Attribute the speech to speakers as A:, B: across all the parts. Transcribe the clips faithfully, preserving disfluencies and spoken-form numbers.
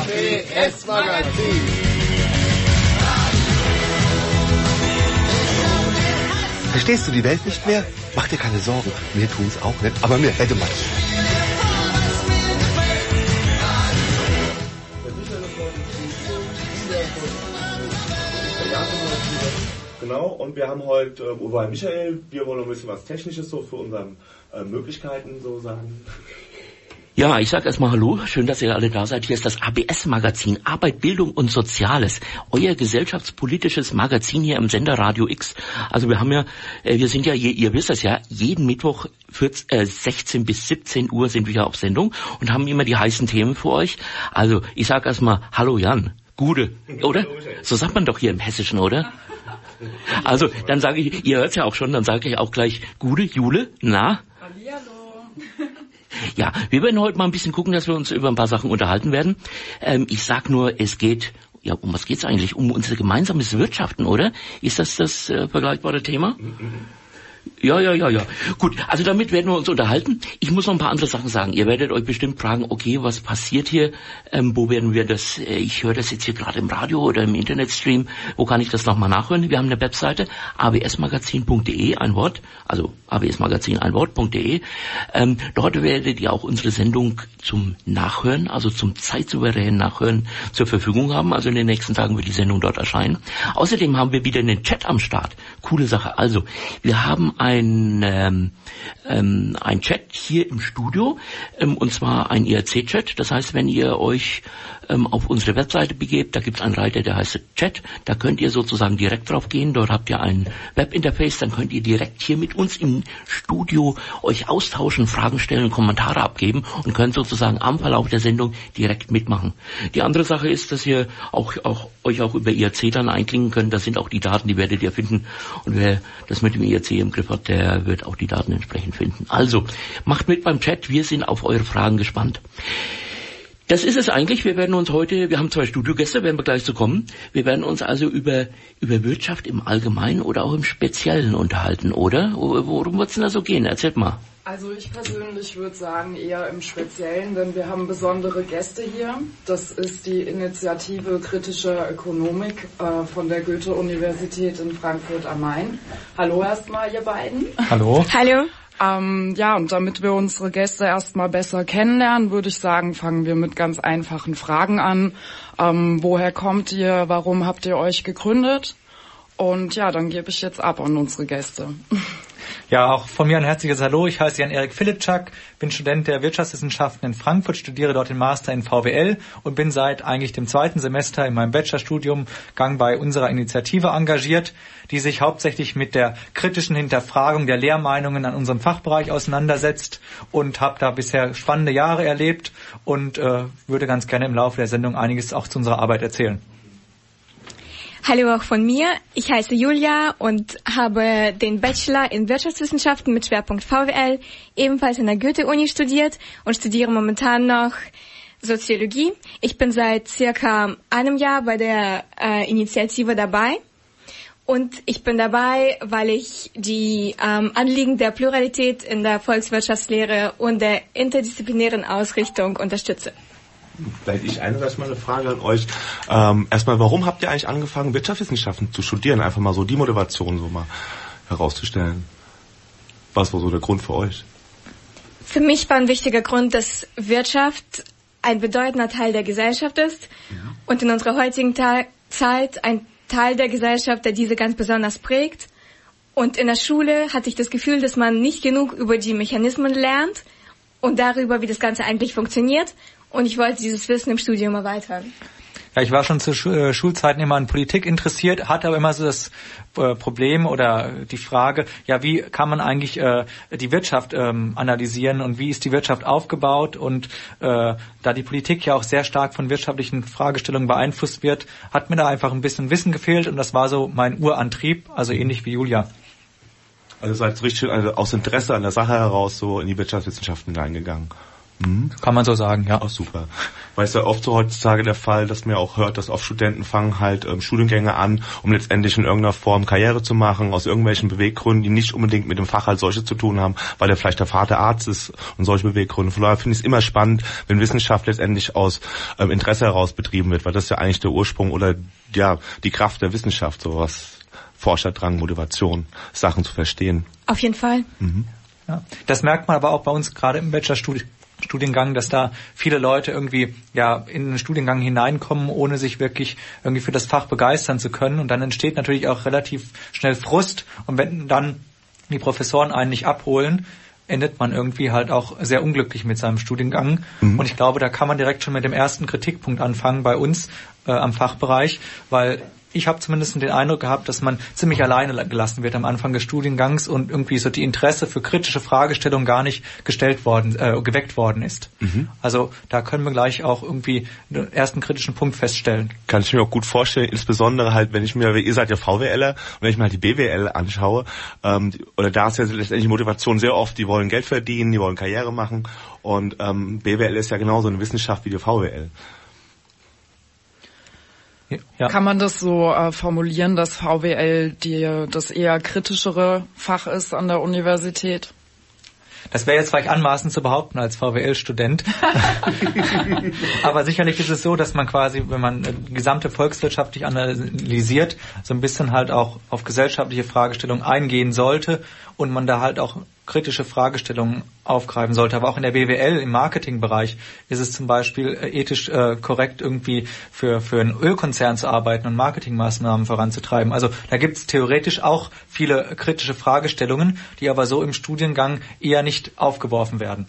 A: B S Magazin.
B: Verstehst du die Welt nicht mehr? Mach dir keine Sorgen. Wir tun's auch nicht, aber mir hätte man.
C: Genau, und wir haben heute äh, Uwe und Michael, wir wollen ein bisschen was Technisches so für unsere äh, Möglichkeiten so sagen.
D: Ja, ich sag erstmal Hallo, schön, dass ihr alle da seid. Hier ist das A B S-Magazin, Arbeit, Bildung und Soziales. Euer gesellschaftspolitisches Magazin hier im Sender Radio X. Also wir haben ja, äh, wir sind ja, je, ihr wisst das ja, jeden Mittwoch vierzehn, äh, sechzehn bis siebzehn Uhr sind wir ja auf Sendung und haben immer die heißen Themen für euch. Also ich sag erstmal Hallo Jan, Gude, oder? So sagt man doch hier im Hessischen, oder? Also, dann sage ich, ihr hört's ja auch schon, dann sage ich auch gleich Gude, Jule, na?
E: Hallihallo.
D: Ja, wir werden heute mal ein bisschen gucken, dass wir uns über ein paar Sachen unterhalten werden. Ähm, ich sag nur, es geht, ja, um was geht's eigentlich? Um unser gemeinsames Wirtschaften, oder? Ist das das äh, vergleichbare Thema? Ja, ja, ja, ja. Gut, also damit werden wir uns unterhalten. Ich muss noch ein paar andere Sachen sagen. Ihr werdet euch bestimmt fragen, okay, was passiert hier? Ähm, wo werden wir das, äh, ich höre das jetzt hier gerade im Radio oder im Internetstream. Wo kann ich das nochmal nachhören? Wir haben eine Webseite, a b s magazin punkt d e, ein Wort, also a b s magazin ein Wort.de. Ähm, dort werdet ihr auch unsere Sendung zum Nachhören, also zum zeitsouveränen Nachhören zur Verfügung haben. Also in den nächsten Tagen wird die Sendung dort erscheinen. Außerdem haben wir wieder einen Chat am Start. Coole Sache. Also, wir haben ein, ähm, ähm, ein Chat hier im Studio, ähm, und zwar ein I R C-Chat. Das heißt, wenn ihr euch ähm, auf unsere Webseite begebt, da gibt es einen Reiter, der heißt Chat. Da könnt ihr sozusagen direkt drauf gehen. Dort habt ihr ein Webinterface. Dann könnt ihr direkt hier mit uns im Studio euch austauschen, Fragen stellen, Kommentare abgeben und könnt sozusagen am Verlauf der Sendung direkt mitmachen. Die andere Sache ist, dass ihr auch, auch euch auch über I R C dann einklingen könnt. Das sind auch die Daten, die werdet ihr finden. Und wer das mit dem I R C im Griff hat, der wird auch die Daten entsprechend finden. Also, macht mit beim Chat. Wir sind auf eure Fragen gespannt. Das ist es eigentlich. Wir werden uns heute, wir haben zwei Studiogäste, werden wir gleich zu kommen. Wir werden uns also über, über Wirtschaft im Allgemeinen oder auch im Speziellen unterhalten, oder? Worum wird's denn da so gehen? Erzählt mal.
E: Also ich persönlich würde sagen eher im Speziellen, denn wir haben besondere Gäste hier. Das ist die Initiative Kritische Ökonomik äh, von der Goethe-Universität in Frankfurt am Main. Hallo erstmal, ihr beiden.
F: Hallo.
G: Hallo.
E: Ähm, ja, und damit wir unsere Gäste erstmal besser kennenlernen, würde ich sagen, fangen wir mit ganz einfachen Fragen an. Ähm, woher kommt ihr? Warum habt ihr euch gegründet? Und ja, dann gebe ich jetzt ab an unsere Gäste.
F: Ja, auch von mir ein herzliches Hallo. Ich heiße Jan-Erik Filipczak, bin Student der Wirtschaftswissenschaften in Frankfurt, studiere dort den Master in V W L und bin seit eigentlich dem zweiten Semester in meinem Bachelorstudiumgang bei unserer Initiative engagiert, die sich hauptsächlich mit der kritischen Hinterfragung der Lehrmeinungen an unserem Fachbereich auseinandersetzt und habe da bisher spannende Jahre erlebt und äh, würde ganz gerne im Laufe der Sendung einiges auch zu unserer Arbeit erzählen.
G: Hallo auch von mir. Ich heiße Julia und habe den Bachelor in Wirtschaftswissenschaften mit Schwerpunkt V W L ebenfalls in der Goethe-Uni studiert und studiere momentan noch Soziologie. Ich bin seit circa einem Jahr bei der äh, Initiative dabei und ich bin dabei, weil ich die ähm, Anliegen der Pluralität in der Volkswirtschaftslehre und der interdisziplinären Ausrichtung unterstütze.
C: Vielleicht ich einerseits mal eine Frage an euch. Ähm, erstmal, warum habt ihr eigentlich angefangen, Wirtschaftswissenschaften zu studieren? Einfach mal so die Motivation so mal herauszustellen. Was war so der Grund für euch?
G: Für mich war ein wichtiger Grund, dass Wirtschaft ein bedeutender Teil der Gesellschaft ist ja. und in unserer heutigen Ta- Zeit ein Teil der Gesellschaft, der diese ganz besonders prägt. Und in der Schule hatte ich das Gefühl, dass man nicht genug über die Mechanismen lernt und darüber, wie das Ganze eigentlich funktioniert. Und ich wollte dieses Wissen im Studium erweitern.
F: Ja, ich war schon zu Schu- Schulzeiten immer an Politik interessiert, hatte aber immer so das äh, Problem oder die Frage, ja, wie kann man eigentlich äh, die Wirtschaft ähm, analysieren und wie ist die Wirtschaft aufgebaut? Und äh, da die Politik ja auch sehr stark von wirtschaftlichen Fragestellungen beeinflusst wird, hat mir da einfach ein bisschen Wissen gefehlt und das war so mein Urantrieb, also ähnlich wie Julia.
C: Also seid so richtig schön also aus Interesse an der Sache heraus so in die Wirtschaftswissenschaften reingegangen.
F: Mhm. Kann man so sagen, ja.
C: Auch super. Weil es ja oft so heutzutage der Fall, dass man ja auch hört, dass oft Studenten fangen halt ähm, Studiengänge an, um letztendlich in irgendeiner Form Karriere zu machen, aus irgendwelchen Beweggründen, die nicht unbedingt mit dem Fach als solche zu tun haben, weil der vielleicht der Vater Arzt ist und solche Beweggründe. Von daher finde ich es immer spannend, wenn Wissenschaft letztendlich aus ähm, Interesse heraus betrieben wird, weil das ist ja eigentlich der Ursprung oder ja die Kraft der Wissenschaft, sowas. Forscherdrang, Motivation, Sachen zu verstehen.
G: Auf jeden Fall.
C: Mhm.
F: Ja, das merkt man aber auch bei uns gerade im Bachelorstudiengang, dass da viele Leute irgendwie ja in den Studiengang hineinkommen, ohne sich wirklich irgendwie für das Fach begeistern zu können. Und dann entsteht natürlich auch relativ schnell Frust. Und wenn dann die Professoren einen nicht abholen, endet man irgendwie halt auch sehr unglücklich mit seinem Studiengang. Mhm. Und ich glaube, da kann man direkt schon mit dem ersten Kritikpunkt anfangen bei uns äh, am Fachbereich, weil ich habe zumindest den Eindruck gehabt, dass man ziemlich alleine gelassen wird am Anfang des Studiengangs und irgendwie so die Interesse für kritische Fragestellungen gar nicht gestellt worden, äh, geweckt worden ist. Mhm. Also da können wir gleich auch irgendwie einen ersten kritischen Punkt feststellen.
C: Kann ich mir auch gut vorstellen, insbesondere halt, wenn ich mir, ihr seid ja VWLer, und wenn ich mir halt die B W L anschaue, ähm, oder da ist ja letztendlich die Motivation sehr oft, die wollen Geld verdienen, die wollen Karriere machen und ähm, B W L ist ja genauso eine Wissenschaft wie die V W L.
E: Ja. Kann man das so äh, formulieren, dass V W L die, das eher kritischere Fach ist an der Universität?
F: Das wäre jetzt vielleicht anmaßend zu behaupten als V W L-Student. Aber sicherlich ist es so, dass man quasi, wenn man die gesamte volkswirtschaftlich analysiert, so ein bisschen halt auch auf gesellschaftliche Fragestellungen eingehen sollte und man da halt auch kritische Fragestellungen aufgreifen sollte. Aber auch in der B W L, im Marketingbereich, ist es zum Beispiel ethisch äh, korrekt, irgendwie für, für einen Ölkonzern zu arbeiten und Marketingmaßnahmen voranzutreiben. Also da gibt es theoretisch auch viele kritische Fragestellungen, die aber so im Studiengang eher nicht aufgeworfen werden.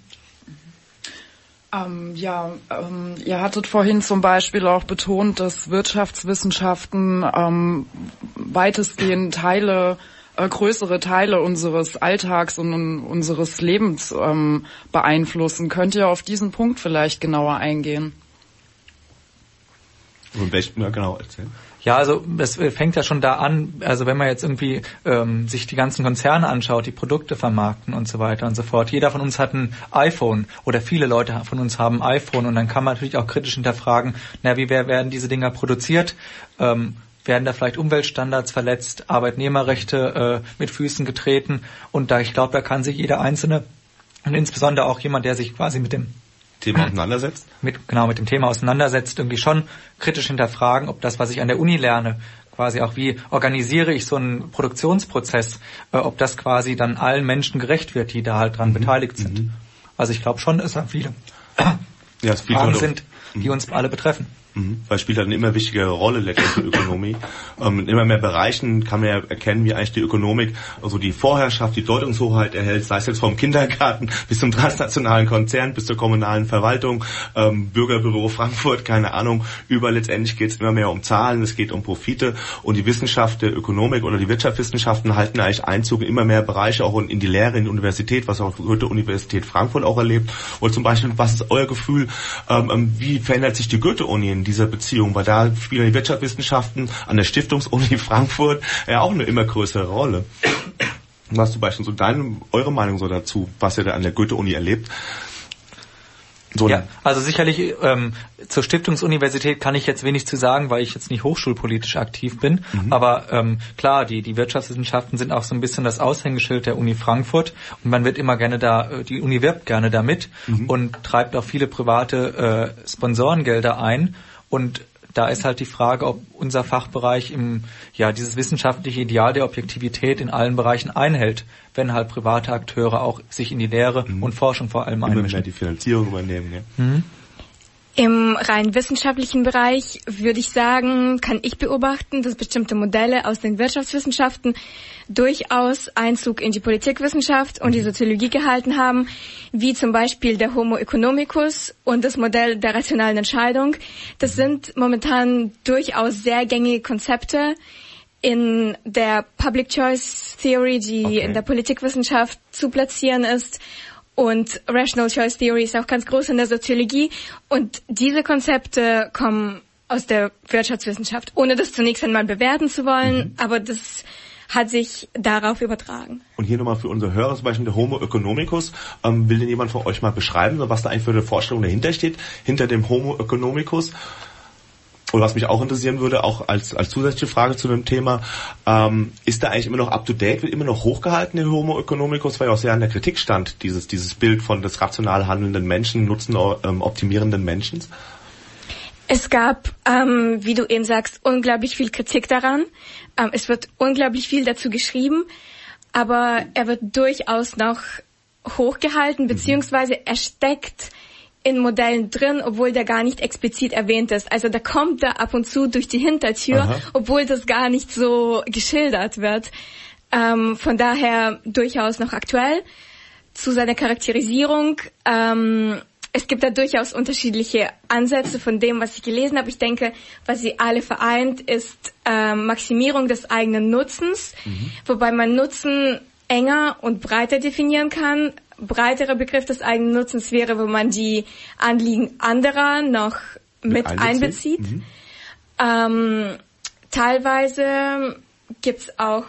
E: Ähm, ja, ähm, ihr hattet vorhin zum Beispiel auch betont, dass Wirtschaftswissenschaften ähm, weitestgehend Teile Äh, größere Teile unseres Alltags und um, unseres Lebens ähm, beeinflussen. Könnt ihr auf diesen Punkt vielleicht genauer eingehen?
C: Und welchen, ja, genau, erzählen.
F: Ja, also es fängt ja schon da an, also wenn man jetzt irgendwie ähm, sich die ganzen Konzerne anschaut, die Produkte vermarkten und so weiter und so fort. Jeder von uns hat ein iPhone oder viele Leute von uns haben ein iPhone und dann kann man natürlich auch kritisch hinterfragen, na, wie werden diese Dinger produziert? Ähm, werden da vielleicht Umweltstandards verletzt, Arbeitnehmerrechte äh, mit Füßen getreten und da ich glaube, da kann sich jeder Einzelne und insbesondere auch jemand, der sich quasi mit dem
C: Thema auseinandersetzt,
F: mit genau mit dem Thema auseinandersetzt, irgendwie schon kritisch hinterfragen, ob das, was ich an der Uni lerne, quasi auch wie organisiere ich so einen Produktionsprozess, äh, ob das quasi dann allen Menschen gerecht wird, die da halt dran mhm. beteiligt sind. Mhm. Also ich glaube schon, dass da viele
C: ja,
F: Fragen sind, die mhm. uns alle betreffen.
C: Mhm. Weil es spielt halt eine immer wichtigere Rolle letztendlich die Ökonomie. Ähm, in immer mehr Bereichen kann man ja erkennen, wie eigentlich die Ökonomik, also die Vorherrschaft, die Deutungshoheit erhält, sei es jetzt vom Kindergarten bis zum transnationalen Konzern, bis zur kommunalen Verwaltung, ähm, Bürgerbüro Frankfurt, keine Ahnung. Überall letztendlich geht es immer mehr um Zahlen, es geht um Profite und die Wissenschaft der Ökonomik oder die Wirtschaftswissenschaften halten eigentlich Einzug in immer mehr Bereiche, auch in die Lehre, in die Universität, was auch heute Universität Frankfurt auch erlebt. Oder zum Beispiel, was ist euer Gefühl, ähm, wie verändert sich die Goethe-Uni in dieser Beziehung, weil da spielen die Wirtschaftswissenschaften an der Stiftungsuni Frankfurt ja auch eine immer größere Rolle. Was zum Beispiel so deine, eure Meinung so dazu, was ihr da an der Goethe-Uni erlebt? So
F: ja, also sicherlich ähm, zur Stiftungsuniversität kann ich jetzt wenig zu sagen, weil ich jetzt nicht hochschulpolitisch aktiv bin. Mhm. Aber ähm, klar, die die Wirtschaftswissenschaften sind auch so ein bisschen das Aushängeschild der Uni Frankfurt und man wird immer gerne da, die Uni wirbt gerne damit mhm. und treibt auch viele private äh, Sponsorengelder ein. Und da ist halt die Frage, ob unser Fachbereich im ja dieses wissenschaftliche Ideal der Objektivität in allen Bereichen einhält, wenn halt private Akteure auch sich in die Lehre mhm. und Forschung vor allem einmischen.
C: Immer mehr die Finanzierung übernehmen, ja.
G: Mhm. Im rein wissenschaftlichen Bereich würde ich sagen, kann ich beobachten, dass bestimmte Modelle aus den Wirtschaftswissenschaften durchaus Einzug in die Politikwissenschaft und die Soziologie gehalten haben, wie zum Beispiel der Homo economicus und das Modell der rationalen Entscheidung. Das sind momentan durchaus sehr gängige Konzepte in der Public Choice Theory, die okay. in der Politikwissenschaft zu platzieren ist. Und Rational Choice Theory ist auch ganz groß in der Soziologie. Und diese Konzepte kommen aus der Wirtschaftswissenschaft, ohne das zunächst einmal bewerten zu wollen. Mhm. Aber das hat sich darauf übertragen.
C: Und hier nochmal für unsere Hörer zum Beispiel der Homo economicus. Ähm, will denn jemand von euch mal beschreiben, was da eigentlich für eine Vorstellung dahinter steht, hinter dem Homo economicus? Oder was mich auch interessieren würde, auch als als zusätzliche Frage zu dem Thema, ähm, ist da eigentlich immer noch up-to-date, wird immer noch hochgehalten, der Homo economicus, weil ja auch sehr an der Kritik stand, dieses dieses Bild von des rational handelnden Menschen, nutzen ähm, optimierenden Menschen?
G: Es gab, ähm, wie du eben sagst, unglaublich viel Kritik daran. Ähm, es wird unglaublich viel dazu geschrieben, aber er wird durchaus noch hochgehalten, beziehungsweise er steckt in Modellen drin, obwohl der gar nicht explizit erwähnt ist. Also da kommt er ab und zu durch die Hintertür, Aha. obwohl das gar nicht so geschildert wird. Ähm, von daher durchaus noch aktuell. Zu seiner Charakterisierung, ähm, es gibt da durchaus unterschiedliche Ansätze von dem, was ich gelesen habe. Ich denke, was sie alle vereint, ist ähm, Maximierung des eigenen Nutzens, mhm. wobei man Nutzen enger und breiter definieren kann. Breiterer Begriff des eigenen Nutzens wäre, wo man die Anliegen anderer noch mit, mit einbezieht. Mhm. Ähm, teilweise gibt's auch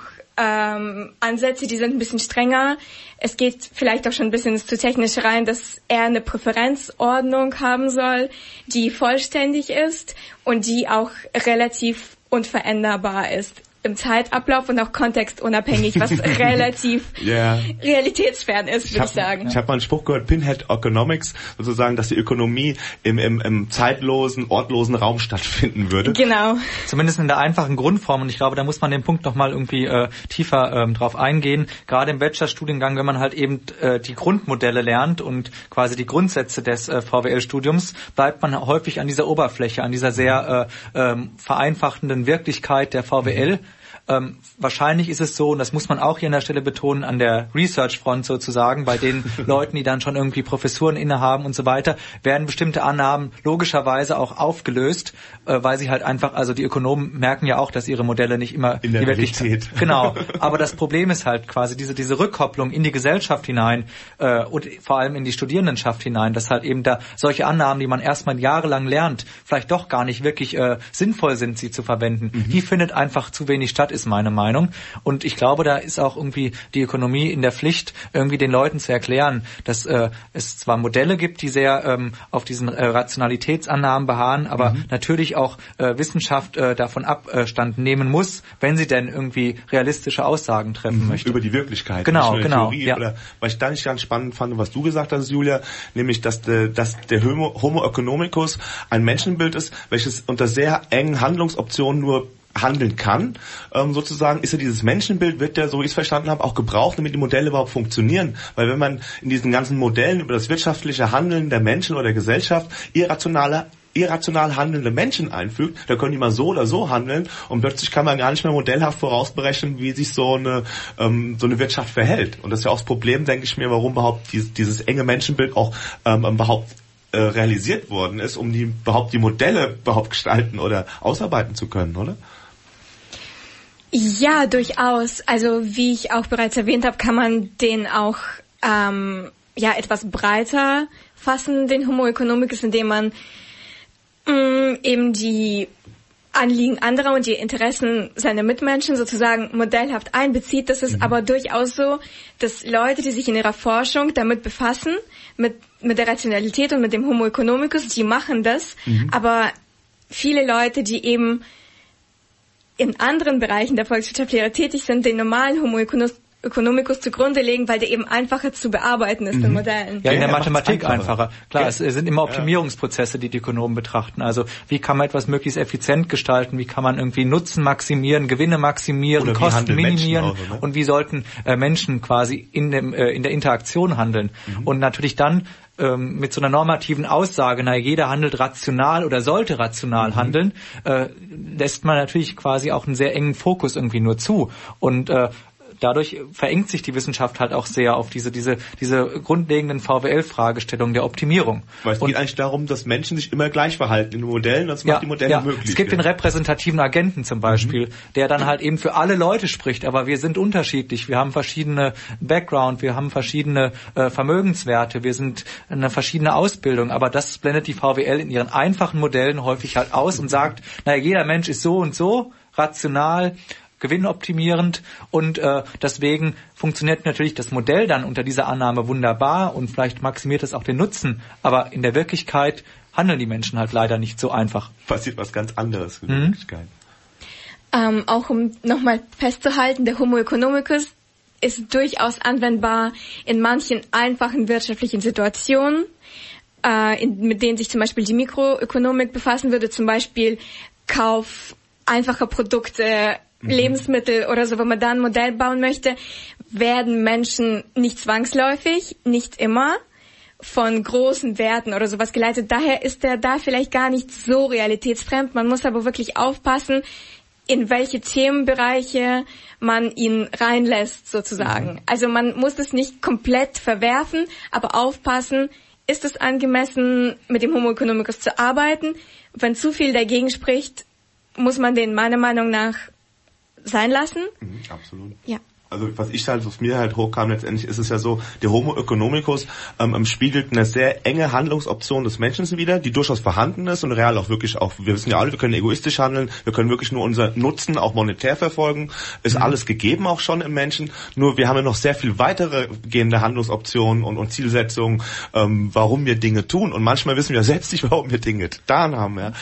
G: ähm, Ansätze, die sind ein bisschen strenger. Es geht vielleicht auch schon ein bisschen zu technisch rein, dass er eine Präferenzordnung haben soll, die vollständig ist und die auch relativ unveränderbar ist im Zeitablauf und auch kontextunabhängig, was relativ yeah. realitätsfern ist, würde ich, ich sagen.
C: Ich habe mal einen Spruch gehört, Pinhead Economics, sozusagen, dass die Ökonomie im, im, im zeitlosen, ortlosen Raum stattfinden würde.
G: Genau.
F: Zumindest in der einfachen Grundform, und ich glaube, da muss man den Punkt noch mal irgendwie äh, tiefer ähm, drauf eingehen. Gerade im Bachelorstudiengang, wenn man halt eben äh, die Grundmodelle lernt und quasi die Grundsätze des äh, V W L-Studiums, bleibt man häufig an dieser Oberfläche, an dieser sehr äh, äh, vereinfachenden Wirklichkeit der V W L. Ähm, wahrscheinlich ist es so, und das muss man auch hier an der Stelle betonen, an der Research-Front sozusagen, bei den Leuten, die dann schon irgendwie Professuren innehaben und so weiter, werden bestimmte Annahmen logischerweise auch aufgelöst, äh, weil sie halt einfach, also die Ökonomen merken ja auch, dass ihre Modelle nicht immer
C: in der
F: die
C: Realität.
F: Genau, aber das Problem ist halt quasi diese diese Rückkopplung in die Gesellschaft hinein äh, und vor allem in die Studierendenschaft hinein, dass halt eben da solche Annahmen, die man erstmal jahrelang lernt, vielleicht doch gar nicht wirklich äh, sinnvoll sind, sie zu verwenden. Mhm. Die findet einfach zu wenig statt, ist meine Meinung. Und ich glaube, da ist auch irgendwie die Ökonomie in der Pflicht, irgendwie den Leuten zu erklären, dass äh, es zwar Modelle gibt, die sehr ähm, auf diesen äh, Rationalitätsannahmen beharren, aber mhm. natürlich auch äh, Wissenschaft äh, davon Abstand nehmen muss, wenn sie denn irgendwie realistische Aussagen treffen mhm. möchte.
C: Über die Wirklichkeit.
F: Genau, genau.
C: Theorie,
F: ja.
C: Oder, was ich da nicht ganz spannend fand, was du gesagt hast, Julia, nämlich, dass, de, dass der Homo, Homo economicus ein Menschenbild ist, welches unter sehr engen Handlungsoptionen nur handeln kann, ähm, sozusagen, ist ja dieses Menschenbild, wird ja, so wie ich es verstanden habe, auch gebraucht, damit die Modelle überhaupt funktionieren. Weil wenn man in diesen ganzen Modellen über das wirtschaftliche Handeln der Menschen oder der Gesellschaft irrationale irrational handelnde Menschen einfügt, da können die mal so oder so handeln und plötzlich kann man gar nicht mehr modellhaft vorausberechnen, wie sich so eine ähm, so eine Wirtschaft verhält. Und das ist ja auch das Problem, denke ich mir, warum überhaupt dieses, dieses enge Menschenbild auch ähm, überhaupt äh, realisiert worden ist, um die überhaupt die Modelle überhaupt gestalten oder ausarbeiten zu können, oder?
G: Ja, durchaus. Also wie ich auch bereits erwähnt habe, kann man den auch ähm, ja etwas breiter fassen, den Homo economicus, indem man mh, eben die Anliegen anderer und die Interessen seiner Mitmenschen sozusagen modellhaft einbezieht. Das ist mhm. aber durchaus so, dass Leute, die sich in ihrer Forschung damit befassen, mit mit der Rationalität und mit dem Homo economicus, die machen das. Mhm. Aber viele Leute, die eben in anderen Bereichen der Volkswirtschaftslehre tätig sind, den normalen Homo economicus zugrunde legen, weil der eben einfacher zu bearbeiten ist mhm. in Modellen.
F: Ja, in der Mathematik einfacher. Klar, ja. Es sind immer Optimierungsprozesse, die die Ökonomen betrachten. Also wie kann man etwas möglichst effizient gestalten, wie kann man irgendwie Nutzen maximieren, Gewinne maximieren, oder Kosten minimieren auch, ne? Und wie sollten äh, Menschen quasi in dem äh, in der Interaktion handeln. Mhm. Und natürlich dann ähm, mit so einer normativen Aussage, naja, jeder handelt rational oder sollte rational mhm. handeln, äh, lässt man natürlich quasi auch einen sehr engen Fokus irgendwie nur zu. Und äh, dadurch verengt sich die Wissenschaft halt auch sehr auf diese diese diese grundlegenden V W L-Fragestellungen der Optimierung.
C: Weil es und geht eigentlich darum, dass Menschen sich immer gleich verhalten in den Modellen, das macht
F: ja,
C: die Modelle
F: ja.
C: möglich.
F: Es gibt
C: ja.
F: den repräsentativen Agenten zum Beispiel, mhm. der dann halt eben für alle Leute spricht, aber wir sind unterschiedlich, wir haben verschiedene Background, wir haben verschiedene äh, Vermögenswerte, wir sind eine verschiedene Ausbildung, aber das blendet die V W L in ihren einfachen Modellen häufig halt aus und sagt, naja, jeder Mensch ist so und so rational, gewinnoptimierend und äh, deswegen funktioniert natürlich das Modell dann unter dieser Annahme wunderbar und vielleicht maximiert es auch den Nutzen, aber in der Wirklichkeit handeln die Menschen halt leider nicht so einfach.
C: Passiert was ganz anderes in der
F: Mhm.
C: Wirklichkeit.
G: Ähm, auch um nochmal festzuhalten, der Homo economicus ist durchaus anwendbar in manchen einfachen wirtschaftlichen Situationen, äh, in, mit denen sich zum Beispiel die Mikroökonomik befassen würde, zum Beispiel Kauf einfacher Produkte, mhm. Lebensmittel oder so, wenn man da ein Modell bauen möchte, werden Menschen nicht zwangsläufig, nicht immer von großen Werten oder sowas geleitet. Daher ist er da vielleicht gar nicht so realitätsfremd. Man muss aber wirklich aufpassen, in welche Themenbereiche man ihn reinlässt, sozusagen. Mhm. Also man muss es nicht komplett verwerfen, aber aufpassen, ist es angemessen, mit dem Homo economicus zu arbeiten? Wenn zu viel dagegen spricht, muss man den meiner Meinung nach sein lassen.
C: Mhm, absolut.
G: Ja.
C: Also was ich halt, was mir halt hochkam, letztendlich ist es ja so, der Homo economicus ähm, spiegelt eine sehr enge Handlungsoption des Menschen wider, die durchaus vorhanden ist und real auch wirklich auch, wir wissen ja alle, wir können egoistisch handeln, wir können wirklich nur unser Nutzen auch monetär verfolgen, ist mhm. alles gegeben auch schon im Menschen, nur wir haben ja noch sehr viel weitere gehende Handlungsoptionen und, und Zielsetzungen, ähm, warum wir Dinge tun und manchmal wissen wir selbst nicht, warum wir Dinge getan haben. Ja,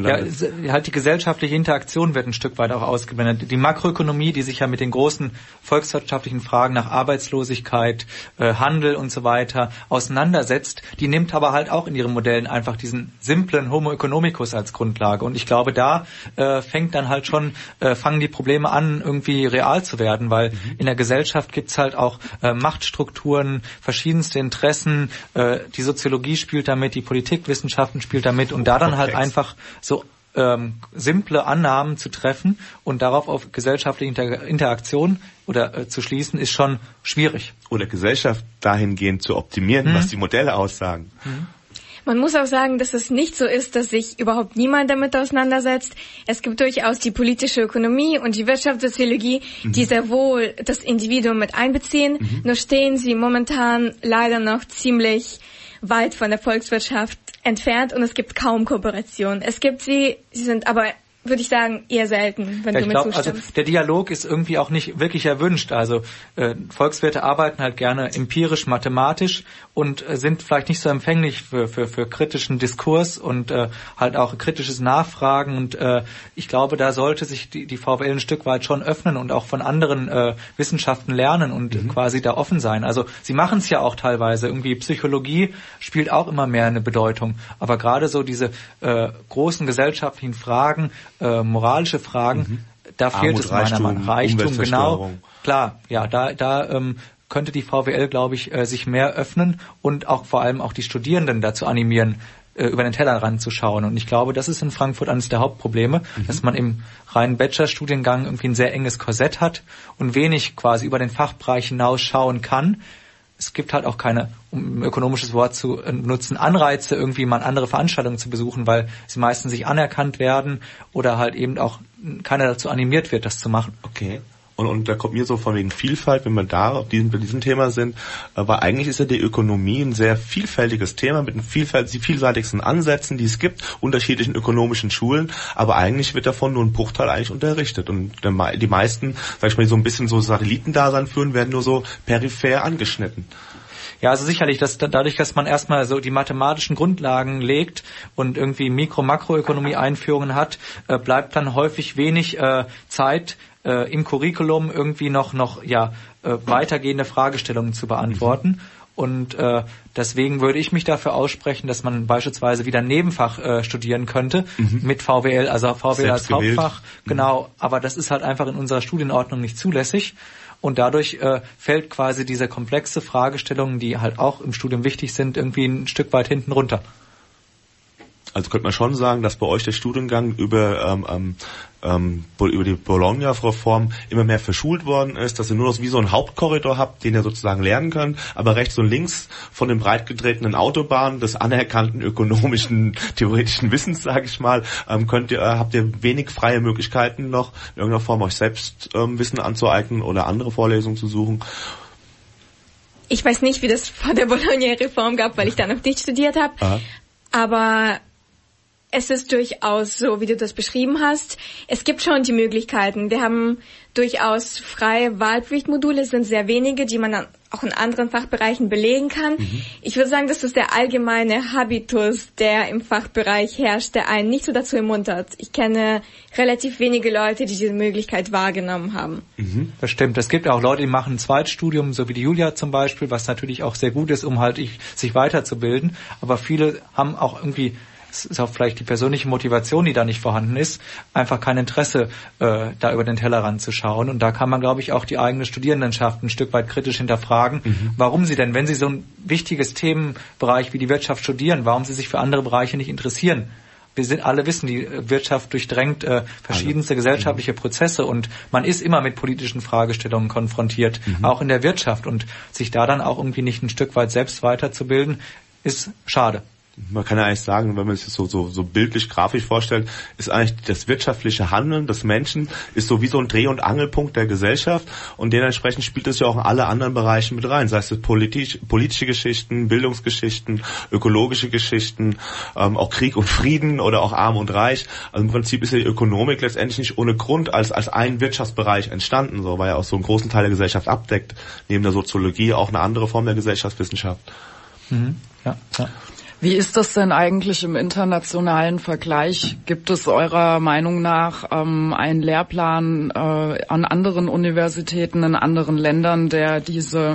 F: ja halt die gesellschaftliche Interaktion wird ein Stück weit auch ausgeblendet. Die Makroökonomie, die sich ja mit den großen Volks volkswirtschaftlichen Fragen nach Arbeitslosigkeit, äh, Handel und so weiter auseinandersetzt, die nimmt aber halt auch in ihren Modellen einfach diesen simplen Homo economicus als Grundlage. Und ich glaube, da äh, fängt dann halt schon, äh, fangen die Probleme an, irgendwie real zu werden, weil mhm. in der Gesellschaft gibt's halt auch äh, Machtstrukturen, verschiedenste Interessen, äh, die Soziologie spielt damit, die Politikwissenschaften spielt damit und da dann halt einfach so Ähm, simple Annahmen zu treffen und darauf auf gesellschaftliche Inter- Interaktion oder äh, zu schließen, ist schon schwierig.
C: Oder Gesellschaft dahingehend zu optimieren, mhm. was die Modelle aussagen.
G: Mhm. Man muss auch sagen, dass es nicht so ist, dass sich überhaupt niemand damit auseinandersetzt. Es gibt durchaus die politische Ökonomie und die Wirtschaftssoziologie, mhm. die sehr wohl das Individuum mit einbeziehen. Mhm. Nur stehen sie momentan leider noch ziemlich weit von der Volkswirtschaft entfernt und es gibt kaum Kooperation. Es gibt sie, sie sind aber, würde ich sagen, eher selten, wenn
F: ja,
G: du mir
F: glaub,
G: zustimmst.
F: Also der Dialog ist irgendwie auch nicht wirklich erwünscht. Also äh, Volkswirte arbeiten halt gerne empirisch, mathematisch und äh, sind vielleicht nicht so empfänglich für für, für kritischen Diskurs und äh, halt auch kritisches Nachfragen. Und äh, ich glaube, da sollte sich die, die V W L ein Stück weit schon öffnen und auch von anderen äh, Wissenschaften lernen und mhm. quasi da offen sein. Also sie machen es ja auch teilweise. Irgendwie Psychologie spielt auch immer mehr eine Bedeutung. Aber gerade so diese äh, großen gesellschaftlichen Fragen, Äh, moralische Fragen, mhm. da fehlt
C: Armut,
F: es meiner Meinung nach. Reichtum, genau. Klar, ja, da da ähm, könnte die V W L, glaube ich, äh, sich mehr öffnen und auch vor allem auch die Studierenden dazu animieren, äh, über den Tellerrand zu schauen. Und ich glaube, das ist in Frankfurt eines der Hauptprobleme, mhm. dass man im reinen Bachelorstudiengang irgendwie ein sehr enges Korsett hat und wenig quasi über den Fachbereich hinaus schauen kann. Es gibt halt auch keine, um ein ökonomisches Wort zu benutzen, Anreize, irgendwie mal andere Veranstaltungen zu besuchen, weil sie meistens nicht anerkannt werden oder halt eben auch keiner dazu animiert wird, das zu machen.
C: Okay. Und, und da kommt mir so von wegen Vielfalt, wenn wir da auf diesem, bei diesem Thema sind, weil eigentlich ist ja die Ökonomie ein sehr vielfältiges Thema mit den vielseitigsten Ansätzen, die es gibt, unterschiedlichen ökonomischen Schulen, aber eigentlich wird davon nur ein Bruchteil eigentlich unterrichtet und die meisten, sag ich mal, die so ein bisschen so Satellitendasein führen, werden nur so peripher angeschnitten.
F: Ja, also sicherlich, dass dadurch, dass man erstmal so die mathematischen Grundlagen legt und irgendwie Mikro-Makroökonomie-Einführungen hat, äh, bleibt dann häufig wenig äh, Zeit äh, im Curriculum irgendwie noch noch ja äh, weitergehende Fragestellungen zu beantworten. Mhm. Und äh, deswegen würde ich mich dafür aussprechen, dass man beispielsweise wieder ein Nebenfach äh, studieren könnte mhm. mit V W L, also V W L als Hauptfach. Mhm. Genau, aber das ist halt einfach in unserer Studienordnung nicht zulässig. Und dadurch äh, fällt quasi diese komplexe Fragestellungen, die halt auch im Studium wichtig sind, irgendwie ein Stück weit hinten runter.
C: Also könnte man schon sagen, dass bei euch der Studiengang über ähm, ähm, über die Bologna-Reform immer mehr verschult worden ist, dass ihr nur noch wie so einen Hauptkorridor habt, den ihr sozusagen lernen könnt, aber rechts und links von den breit getretenen Autobahnen des anerkannten ökonomischen, theoretischen Wissens, sage ich mal, ähm, könnt ihr, äh, habt ihr wenig freie Möglichkeiten noch, in irgendeiner Form euch selbst ähm, Wissen anzueignen oder andere Vorlesungen zu suchen.
G: Ich weiß nicht, wie das vor der Bologna-Reform gab, weil ich da noch nicht studiert habe, aber es ist durchaus so, wie du das beschrieben hast. Es gibt schon die Möglichkeiten. Wir haben durchaus freie Wahlpflichtmodule, es sind sehr wenige, die man auch in anderen Fachbereichen belegen kann. Mhm. Ich würde sagen, das ist der allgemeine Habitus, der im Fachbereich herrscht, der einen nicht so dazu ermuntert. Ich kenne relativ wenige Leute, die diese Möglichkeit wahrgenommen haben.
F: Mhm. Das stimmt. Es gibt auch Leute, die machen ein Zweitstudium, so wie die Julia zum Beispiel, was natürlich auch sehr gut ist, um halt ich, sich weiterzubilden. Aber viele haben auch irgendwie, es ist auch vielleicht die persönliche Motivation, die da nicht vorhanden ist, einfach kein Interesse, äh, da über den Tellerrand zu schauen. Und da kann man, glaube ich, auch die eigene Studierendenschaft ein Stück weit kritisch hinterfragen, mhm. warum sie denn, wenn sie so ein wichtiges Themenbereich wie die Wirtschaft studieren, warum sie sich für andere Bereiche nicht interessieren. Wir sind alle wissen, die Wirtschaft durchdrängt äh, verschiedenste alle. gesellschaftliche Prozesse und man ist immer mit politischen Fragestellungen konfrontiert, mhm. auch in der Wirtschaft. Und sich da dann auch irgendwie nicht ein Stück weit selbst weiterzubilden, ist schade.
C: Man kann ja eigentlich sagen, wenn man sich das so, so, so bildlich, grafisch vorstellt, ist eigentlich das wirtschaftliche Handeln des Menschen ist so wie so ein Dreh- und Angelpunkt der Gesellschaft und dementsprechend spielt es ja auch in alle anderen Bereiche mit rein, sei es politisch, politische Geschichten, Bildungsgeschichten, ökologische Geschichten, ähm, auch Krieg und Frieden oder auch Arm und Reich. Also im Prinzip ist ja die Ökonomik letztendlich nicht ohne Grund als, als ein Wirtschaftsbereich entstanden, so, weil er auch so einen großen Teil der Gesellschaft abdeckt, neben der Soziologie auch eine andere Form der Gesellschaftswissenschaft.
F: Mhm. Ja, ja.
E: Wie ist das denn eigentlich im internationalen Vergleich? Gibt es eurer Meinung nach ähm, einen Lehrplan äh, an anderen Universitäten in anderen Ländern, der diese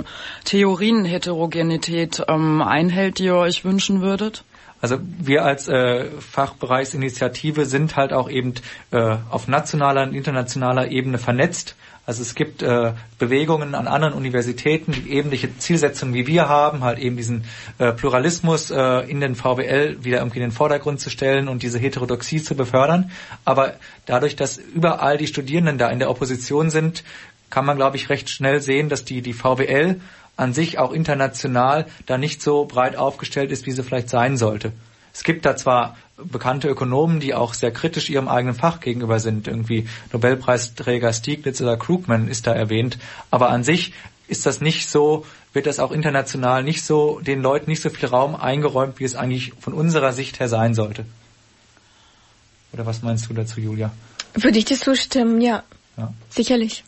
E: Theorienheterogenität ähm, einhält, die ihr euch wünschen würdet?
F: Also wir als äh, Fachbereichsinitiative sind halt auch eben äh, auf nationaler und internationaler Ebene vernetzt. Also es gibt äh, Bewegungen an anderen Universitäten, die ähnliche Zielsetzungen wie wir haben, halt eben diesen äh, Pluralismus äh, in den V W L wieder irgendwie in den Vordergrund zu stellen und diese Heterodoxie zu befördern. Aber dadurch, dass überall die Studierenden da in der Opposition sind, kann man, glaube ich, recht schnell sehen, dass die, die V W L an sich auch international da nicht so breit aufgestellt ist, wie sie vielleicht sein sollte. Es gibt da zwar bekannte Ökonomen, die auch sehr kritisch ihrem eigenen Fach gegenüber sind. Irgendwie Nobelpreisträger Stiglitz oder Krugman ist da erwähnt. Aber an sich ist das nicht so, wird das auch international nicht so, den Leuten nicht so viel Raum eingeräumt, wie es eigentlich von unserer Sicht her sein sollte. Oder was meinst du dazu, Julia?
G: Würde ich dir zustimmen, ja. ja. Sicherlich.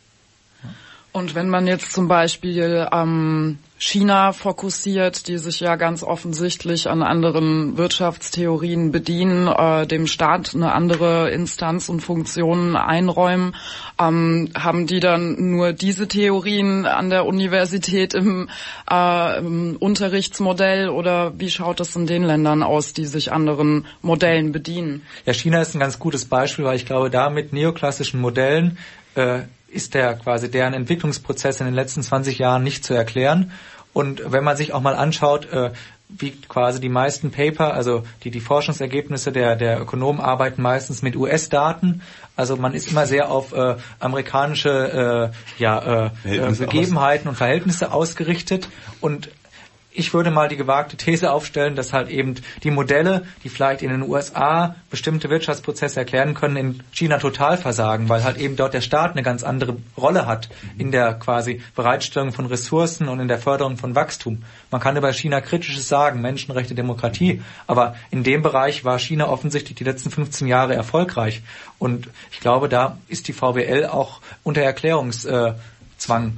E: Und wenn man jetzt zum Beispiel ähm, China fokussiert, die sich ja ganz offensichtlich an anderen Wirtschaftstheorien bedienen, äh, dem Staat eine andere Instanz und Funktion einräumen, ähm, haben die dann nur diese Theorien an der Universität im, äh, im Unterrichtsmodell oder wie schaut das in den Ländern aus, die sich anderen Modellen bedienen?
F: Ja, China ist ein ganz gutes Beispiel, weil ich glaube, da mit neoklassischen Modellen äh, ist der quasi deren Entwicklungsprozess in den letzten zwanzig Jahren nicht zu erklären. Und wenn man sich auch mal anschaut, äh, wie quasi die meisten Paper, also die die Forschungsergebnisse der der Ökonomen arbeiten meistens mit U S-Daten. Also man ist immer sehr auf äh, amerikanische äh, ja äh, äh, Begebenheiten und Verhältnisse ausgerichtet und ich würde mal die gewagte These aufstellen, dass halt eben die Modelle, die vielleicht in den U S A bestimmte Wirtschaftsprozesse erklären können, in China total versagen, weil halt eben dort der Staat eine ganz andere Rolle hat in der quasi Bereitstellung von Ressourcen und in der Förderung von Wachstum. Man kann über China Kritisches sagen, Menschenrechte, Demokratie, aber in dem Bereich war China offensichtlich die letzten fünfzehn Jahre erfolgreich. Und ich glaube, da ist die V W L auch unter Erklärungszwang.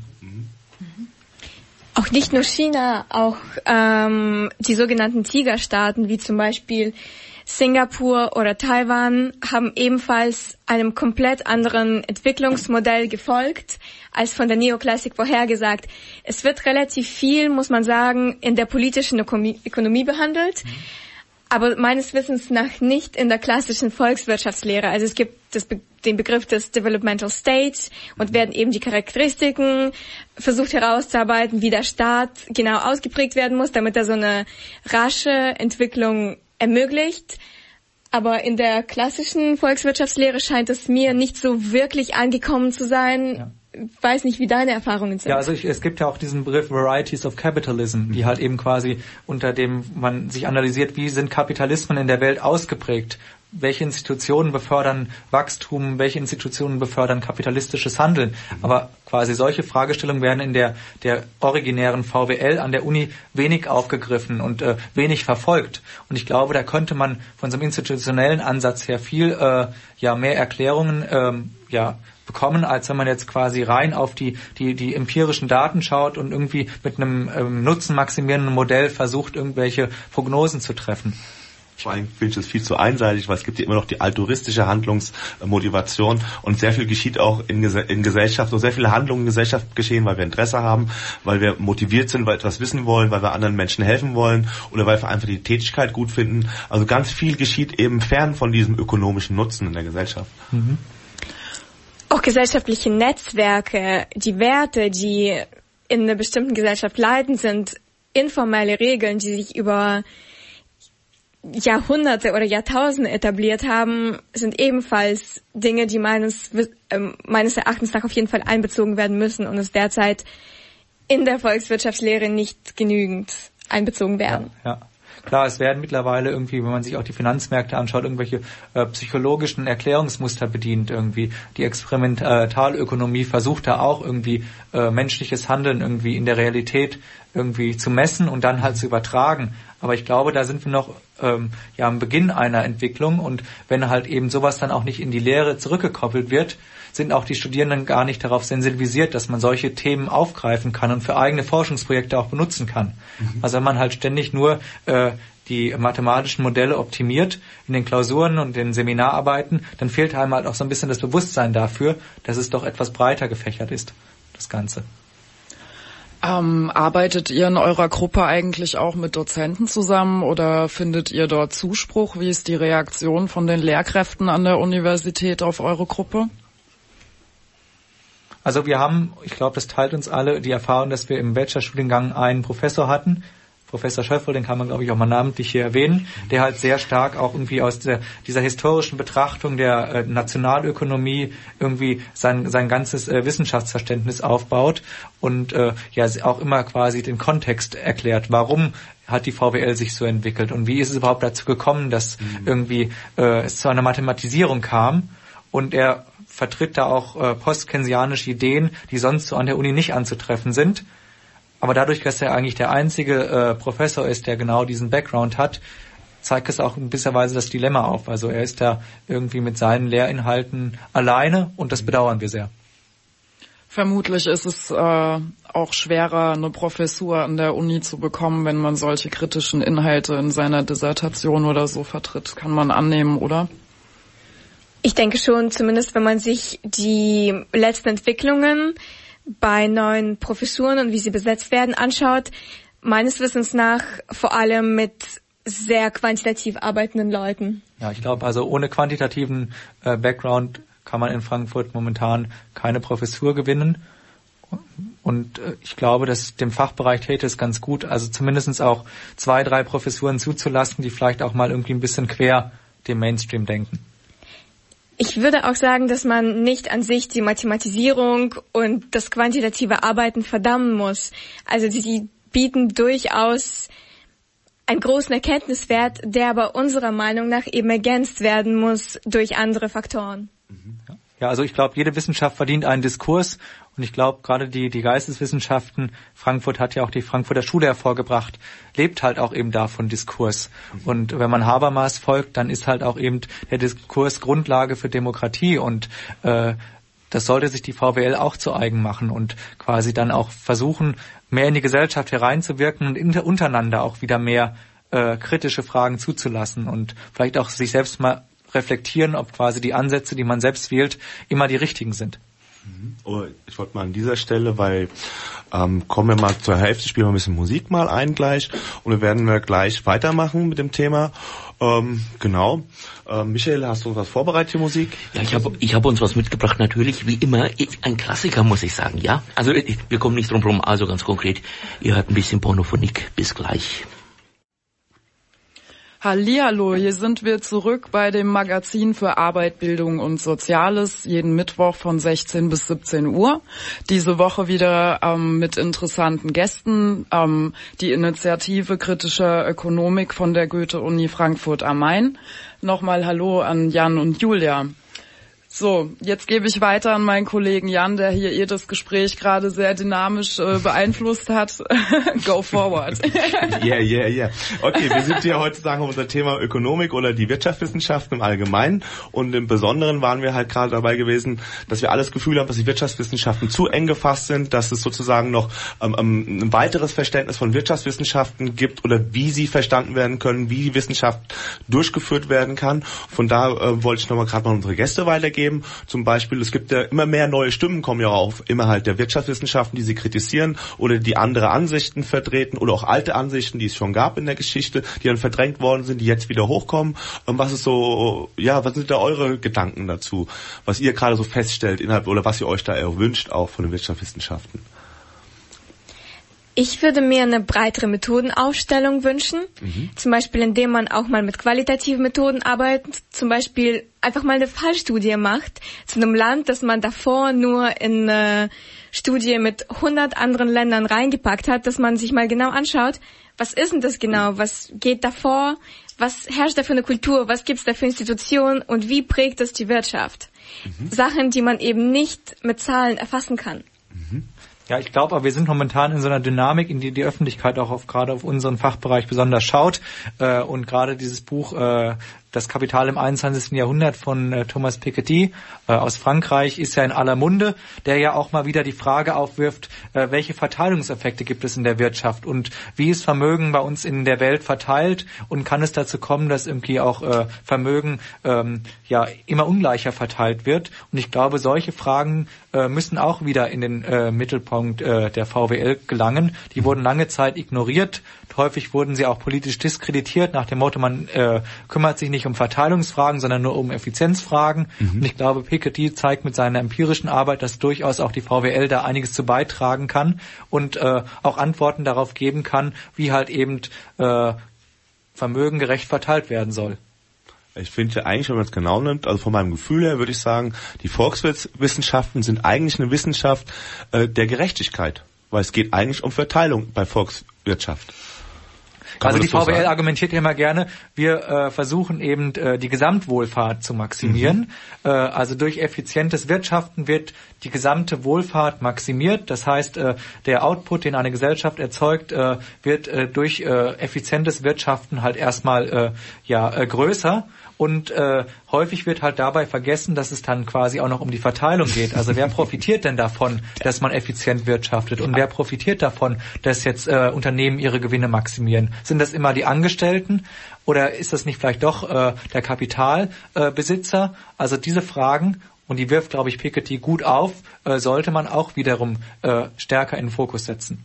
G: Auch nicht nur China, auch ähm, die sogenannten Tigerstaaten, wie zum Beispiel Singapur oder Taiwan, haben ebenfalls einem komplett anderen Entwicklungsmodell gefolgt, als von der Neoklassik vorhergesagt. Es wird relativ viel, muss man sagen, in der politischen Ökonomie, Ökonomie behandelt, mhm. aber meines Wissens nach nicht in der klassischen Volkswirtschaftslehre. Also es gibt das Be- den Begriff des Developmental State und werden eben die Charakteristiken versucht herauszuarbeiten, wie der Staat genau ausgeprägt werden muss, damit er so eine rasche Entwicklung ermöglicht. Aber in der klassischen Volkswirtschaftslehre scheint es mir nicht so wirklich angekommen zu sein. Ja. Ich weiß nicht, wie deine Erfahrungen sind.
F: Ja, also ich, es gibt ja auch diesen Begriff Varieties of Capitalism, die halt eben quasi unter dem man sich analysiert, wie sind Kapitalismen in der Welt ausgeprägt, welche Institutionen befördern Wachstum, welche Institutionen befördern kapitalistisches Handeln. Aber quasi solche Fragestellungen werden in der der originären V W L an der Uni wenig aufgegriffen und äh, wenig verfolgt. Und ich glaube, da könnte man von so einem institutionellen Ansatz her viel äh, ja mehr Erklärungen ähm, ja bekommen, als wenn man jetzt quasi rein auf die die die empirischen Daten schaut und irgendwie mit einem ähm, nutzenmaximierenden Modell versucht, irgendwelche Prognosen zu treffen.
C: Vor allem finde ich das viel zu einseitig, weil es gibt ja immer noch die altruistische Handlungsmotivation und sehr viel geschieht auch in, Gese- in Gesellschaft, so sehr viele Handlungen in Gesellschaft geschehen, weil wir Interesse haben, weil wir motiviert sind, weil wir etwas wissen wollen, weil wir anderen Menschen helfen wollen oder weil wir einfach die Tätigkeit gut finden. Also ganz viel geschieht eben fern von diesem ökonomischen Nutzen in der Gesellschaft.
F: Mhm.
G: Auch gesellschaftliche Netzwerke, die Werte, die in einer bestimmten Gesellschaft leitend sind, informelle Regeln, die sich über Jahrhunderte oder Jahrtausende etabliert haben, sind ebenfalls Dinge, die meines, äh, meines Erachtens nach auf jeden Fall einbezogen werden müssen und es derzeit in der Volkswirtschaftslehre nicht genügend einbezogen werden.
F: Ja, ja. Klar, es werden mittlerweile irgendwie, wenn man sich auch die Finanzmärkte anschaut, irgendwelche äh, psychologischen Erklärungsmuster bedient irgendwie. Die Experimentalökonomie versucht da auch irgendwie äh, menschliches Handeln irgendwie in der Realität irgendwie zu messen und dann halt zu übertragen. Aber ich glaube, da sind wir noch ähm, ja am Beginn einer Entwicklung und wenn halt eben sowas dann auch nicht in die Lehre zurückgekoppelt wird, sind auch die Studierenden gar nicht darauf sensibilisiert, dass man solche Themen aufgreifen kann und für eigene Forschungsprojekte auch benutzen kann. Mhm. Also wenn man halt ständig nur äh, die mathematischen Modelle optimiert in den Klausuren und den Seminararbeiten, dann fehlt einem halt auch so ein bisschen das Bewusstsein dafür, dass es doch etwas breiter gefächert ist, das Ganze.
E: Ähm, arbeitet ihr in eurer Gruppe eigentlich auch mit Dozenten zusammen oder findet ihr dort Zuspruch? Wie ist die Reaktion von den Lehrkräften an der Universität auf eure Gruppe?
F: Also wir haben, ich glaube, das teilt uns alle, die Erfahrung, dass wir im Bachelorstudiengang einen Professor hatten, Professor Schöffel, den kann man, glaube ich, auch mal namentlich hier erwähnen, der halt sehr stark auch irgendwie aus der, dieser historischen Betrachtung der äh, Nationalökonomie irgendwie sein, sein ganzes äh, Wissenschaftsverständnis aufbaut und äh, ja auch immer quasi den Kontext erklärt, warum hat die V W L sich so entwickelt und wie ist es überhaupt dazu gekommen, dass mhm. irgendwie äh, es zu einer Mathematisierung kam und er vertritt da auch äh, postkeynesianische Ideen, die sonst so an der Uni nicht anzutreffen sind. Aber dadurch, dass er eigentlich der einzige äh, Professor ist, der genau diesen Background hat, zeigt es auch in gewisser Weise das Dilemma auf. Also er ist da irgendwie mit seinen Lehrinhalten alleine und das bedauern wir sehr.
E: Vermutlich ist es äh, auch schwerer, eine Professur an der Uni zu bekommen, wenn man solche kritischen Inhalte in seiner Dissertation oder so vertritt. Kann man annehmen, oder?
G: Ich denke schon, zumindest wenn man sich die letzten Entwicklungen bei neuen Professuren und wie sie besetzt werden anschaut, meines Wissens nach vor allem mit sehr quantitativ arbeitenden Leuten.
F: Ja, ich glaube, also ohne quantitativen äh, Background kann man in Frankfurt momentan keine Professur gewinnen. Und äh, ich glaube, dass dem Fachbereich täte es ganz gut, also zumindest auch zwei, drei Professuren zuzulassen, die vielleicht auch mal irgendwie ein bisschen quer dem Mainstream denken.
G: Ich würde auch sagen, dass man nicht an sich die Mathematisierung und das quantitative Arbeiten verdammen muss. Also die bieten durchaus einen großen Erkenntniswert, der aber unserer Meinung nach eben ergänzt werden muss durch andere Faktoren.
F: Ja, also ich glaube, jede Wissenschaft verdient einen Diskurs und ich glaube, gerade die die Geisteswissenschaften, Frankfurt hat ja auch die Frankfurter Schule hervorgebracht, lebt halt auch eben davon Diskurs. Und wenn man Habermas folgt, dann ist halt auch eben der Diskurs Grundlage für Demokratie und äh, das sollte sich die V W L auch zu eigen machen und quasi dann auch versuchen, mehr in die Gesellschaft hereinzuwirken und inter, untereinander auch wieder mehr äh, kritische Fragen zuzulassen und vielleicht auch sich selbst mal reflektieren, ob quasi die Ansätze, die man selbst wählt, immer die richtigen sind.
C: Oh, ich wollte mal an dieser Stelle, weil ähm, kommen wir mal zur Hälfte, spielen wir ein bisschen Musik mal ein gleich und wir werden wir gleich weitermachen mit dem Thema. Ähm, genau. Ähm, Michael, hast du was vorbereitet für Musik?
D: Ja, ich habe ich hab uns was mitgebracht, natürlich, wie immer, ein Klassiker, muss ich sagen, ja. Also wir kommen nicht drum rum, also ganz konkret, ihr hört ein bisschen Pornophonik, bis gleich.
E: Hallihallo, hier sind wir zurück bei dem Magazin für Arbeit, Bildung und Soziales, jeden Mittwoch von sechzehn bis siebzehn Uhr. Diese Woche wieder ähm, mit interessanten Gästen, ähm, die Initiative Kritische Ökonomik von der Goethe-Uni Frankfurt am Main. Nochmal Hallo an Jan und Julia. So, jetzt gebe ich weiter an meinen Kollegen Jan, der hier eh das Gespräch gerade sehr dynamisch äh, beeinflusst hat. Go forward.
C: Yeah, yeah, yeah. Okay, wir sind hier heute sagen unser Thema Ökonomik oder die Wirtschaftswissenschaften im Allgemeinen. Und im Besonderen waren wir halt gerade dabei gewesen, dass wir alles Gefühl haben, dass die Wirtschaftswissenschaften zu eng gefasst sind, dass es sozusagen noch ähm, ein weiteres Verständnis von Wirtschaftswissenschaften gibt oder wie sie verstanden werden können, wie die Wissenschaft durchgeführt werden kann. Von da äh, wollte ich nochmal gerade mal unsere Gäste weitergeben. Zum Beispiel, es gibt ja immer mehr neue Stimmen, kommen ja auf, innerhalb der Wirtschaftswissenschaften, die sie kritisieren oder die andere Ansichten vertreten oder auch alte Ansichten, die es schon gab in der Geschichte, die dann verdrängt worden sind, die jetzt wieder hochkommen. Und was ist so, ja, was sind da eure Gedanken dazu, was ihr gerade so feststellt innerhalb oder was ihr euch da erwünscht auch von den Wirtschaftswissenschaften?
G: Ich würde mir eine breitere Methodenaufstellung wünschen, mhm. zum Beispiel indem man auch mal mit qualitativen Methoden arbeitet, zum Beispiel einfach mal eine Fallstudie macht zu einem Land, das man davor nur in eine Studie mit hundert anderen Ländern reingepackt hat, dass man sich mal genau anschaut, was ist denn das genau, was geht davor, was herrscht da für eine Kultur, was gibt's da für Institutionen und wie prägt das die Wirtschaft? Mhm. Sachen, die man eben nicht mit Zahlen erfassen kann.
C: Mhm.
F: Ja, ich glaube, aber wir sind momentan in so einer Dynamik, in die die Öffentlichkeit auch auf, gerade auf unseren Fachbereich besonders schaut. Äh, und gerade dieses Buch, äh, Das Kapital im einundzwanzigsten Jahrhundert von äh, Thomas Piketty äh, aus Frankreich ist ja in aller Munde, der ja auch mal wieder die Frage aufwirft, äh, welche Verteilungseffekte gibt es in der Wirtschaft und wie ist Vermögen bei uns in der Welt verteilt und kann es dazu kommen, dass irgendwie auch äh, Vermögen ähm, ja immer ungleicher verteilt wird. Und ich glaube, solche Fragen äh, müssen auch wieder in den äh, Mittelpunkt äh, der V W L gelangen. Die wurden lange Zeit ignoriert. Häufig wurden sie auch politisch diskreditiert nach dem Motto, man äh, kümmert sich nicht um Verteilungsfragen, sondern nur um Effizienzfragen. Mhm. Und ich glaube, Piketty zeigt mit seiner empirischen Arbeit, dass durchaus auch die V W L da einiges zu beitragen kann und äh, auch Antworten darauf geben kann, wie halt eben äh, Vermögen gerecht verteilt werden soll.
C: Ich finde eigentlich, wenn man es genau nimmt, also von meinem Gefühl her würde ich sagen, die Volkswissenschaften sind eigentlich eine Wissenschaft äh, der Gerechtigkeit, weil es geht eigentlich um Verteilung bei Volkswirtschaft. Kann
F: also die
C: so
F: V W L
C: sagen?
F: argumentiert ja immer gerne, wir äh, versuchen eben äh, die Gesamtwohlfahrt zu maximieren. Mhm. Äh, also durch effizientes Wirtschaften wird die gesamte Wohlfahrt maximiert. Das heißt, äh, der Output, den eine Gesellschaft erzeugt, äh, wird äh, durch äh, effizientes Wirtschaften halt erstmal äh, ja äh, größer. Und äh, häufig wird halt dabei vergessen, dass es dann quasi auch noch um die Verteilung geht. Also wer profitiert denn davon, dass man effizient wirtschaftet? Und wer profitiert davon, dass jetzt äh, Unternehmen ihre Gewinne maximieren? Sind das immer die Angestellten oder ist das nicht vielleicht doch äh, der Kapitalbesitzer? Äh, also diese Fragen, und die wirft, glaube ich, Piketty gut auf, äh, sollte man auch wiederum äh, stärker in den Fokus setzen.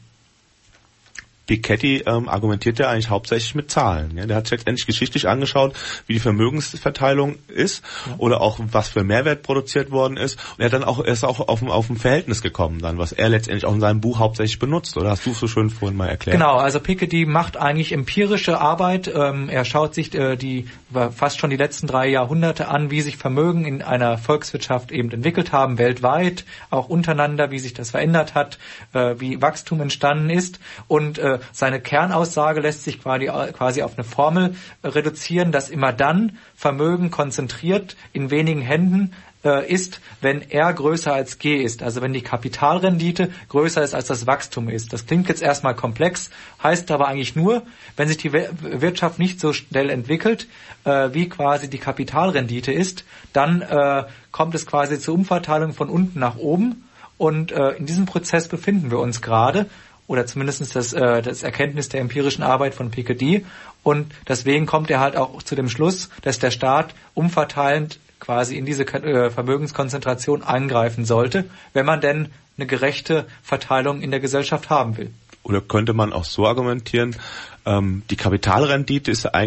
C: Piketty ähm, argumentiert ja eigentlich hauptsächlich mit Zahlen. Ja? Der hat sich letztendlich geschichtlich angeschaut, wie die Vermögensverteilung ist ja. oder auch was für Mehrwert produziert worden ist. Und er hat dann auch, er ist auch auf ein, auf ein Verhältnis gekommen, dann, was er letztendlich auch in seinem Buch hauptsächlich benutzt. Oder hast du es so schön vorhin mal erklärt?
F: Genau, also Piketty macht eigentlich empirische Arbeit. Ähm, er schaut sich äh, die fast schon die letzten drei Jahrhunderte an, wie sich Vermögen in einer Volkswirtschaft eben entwickelt haben, weltweit, auch untereinander, wie sich das verändert hat, äh, wie Wachstum entstanden ist. Und äh, seine Kernaussage lässt sich quasi, quasi auf eine Formel reduzieren, dass immer dann Vermögen konzentriert in wenigen Händen äh, ist, wenn R größer als G ist. Also wenn die Kapitalrendite größer ist als das Wachstum ist. Das klingt jetzt erstmal komplex, heißt aber eigentlich nur, wenn sich die Wirtschaft nicht so schnell entwickelt, äh, wie quasi die Kapitalrendite ist, dann äh, kommt es quasi zur Umverteilung von unten nach oben. Und äh, in diesem Prozess befinden wir uns gerade. Oder zumindest das, äh, das Erkenntnis der empirischen Arbeit von Piketty. Und deswegen kommt er halt auch zu dem Schluss, dass der Staat umverteilend quasi in diese äh, Vermögenskonzentration eingreifen sollte, wenn man denn eine gerechte Verteilung in der Gesellschaft haben will.
C: Oder könnte man auch so argumentieren, ähm, die Kapitalrendite ist eigentlich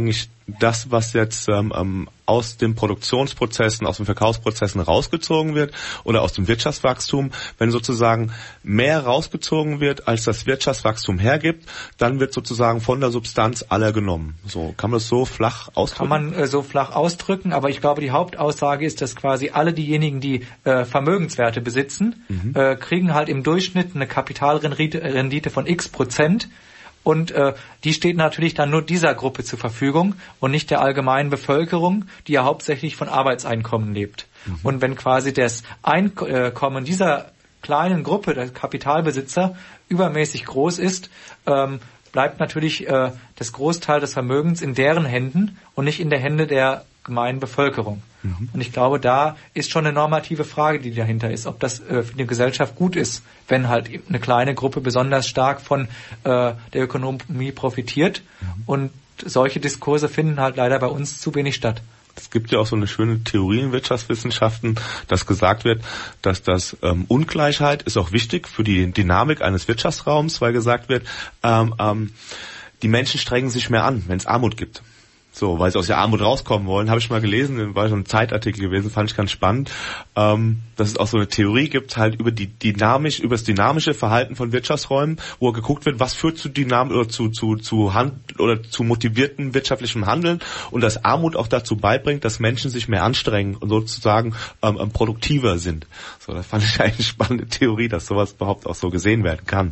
C: das, was jetzt ähm, aus den Produktionsprozessen, aus den Verkaufsprozessen rausgezogen wird oder aus dem Wirtschaftswachstum, wenn sozusagen mehr rausgezogen wird, als das Wirtschaftswachstum hergibt, dann wird sozusagen von der Substanz aller genommen. So, kann man das so flach ausdrücken?
F: Kann man äh, so flach ausdrücken, aber ich glaube, die Hauptaussage ist, dass quasi alle diejenigen, die äh, Vermögenswerte besitzen, mhm. äh, kriegen halt im Durchschnitt eine Kapitalrendite Rendite von x Prozent. Und äh, die steht natürlich dann nur dieser Gruppe zur Verfügung und nicht der allgemeinen Bevölkerung, die ja hauptsächlich von Arbeitseinkommen lebt. Mhm. Und wenn quasi das Einkommen dieser kleinen Gruppe, der Kapitalbesitzer, übermäßig groß ist, ähm, bleibt natürlich äh, das Großteil des Vermögens in deren Händen und nicht in der Hände der gemeinen Bevölkerung. Mhm. Und ich glaube, da ist schon eine normative Frage, die dahinter ist, ob das äh, für eine Gesellschaft gut ist, wenn halt eine kleine Gruppe besonders stark von äh, der Ökonomie profitiert. Mhm. Und solche Diskurse finden halt leider bei uns zu wenig statt.
C: Es gibt ja auch so eine schöne Theorie in Wirtschaftswissenschaften, dass gesagt wird, dass das ähm, Ungleichheit ist auch wichtig für die Dynamik eines Wirtschaftsraums, weil gesagt wird, ähm, ähm, die Menschen strengen sich mehr an, wenn es Armut gibt. So, weil sie aus der Armut rauskommen wollen, habe ich mal gelesen, war schon ein Zeitartikel gewesen, fand ich ganz spannend, ähm, dass es auch so eine Theorie gibt, halt über die dynamisch, über das dynamische Verhalten von Wirtschaftsräumen, wo geguckt wird, was führt zu Dynam oder zu zu zu Hand oder zu motivierten wirtschaftlichem Handeln und dass Armut auch dazu beibringt, dass Menschen sich mehr anstrengen und sozusagen ähm, ähm, produktiver sind. So, das fand ich eigentlich eine spannende Theorie, dass sowas überhaupt auch so gesehen werden kann.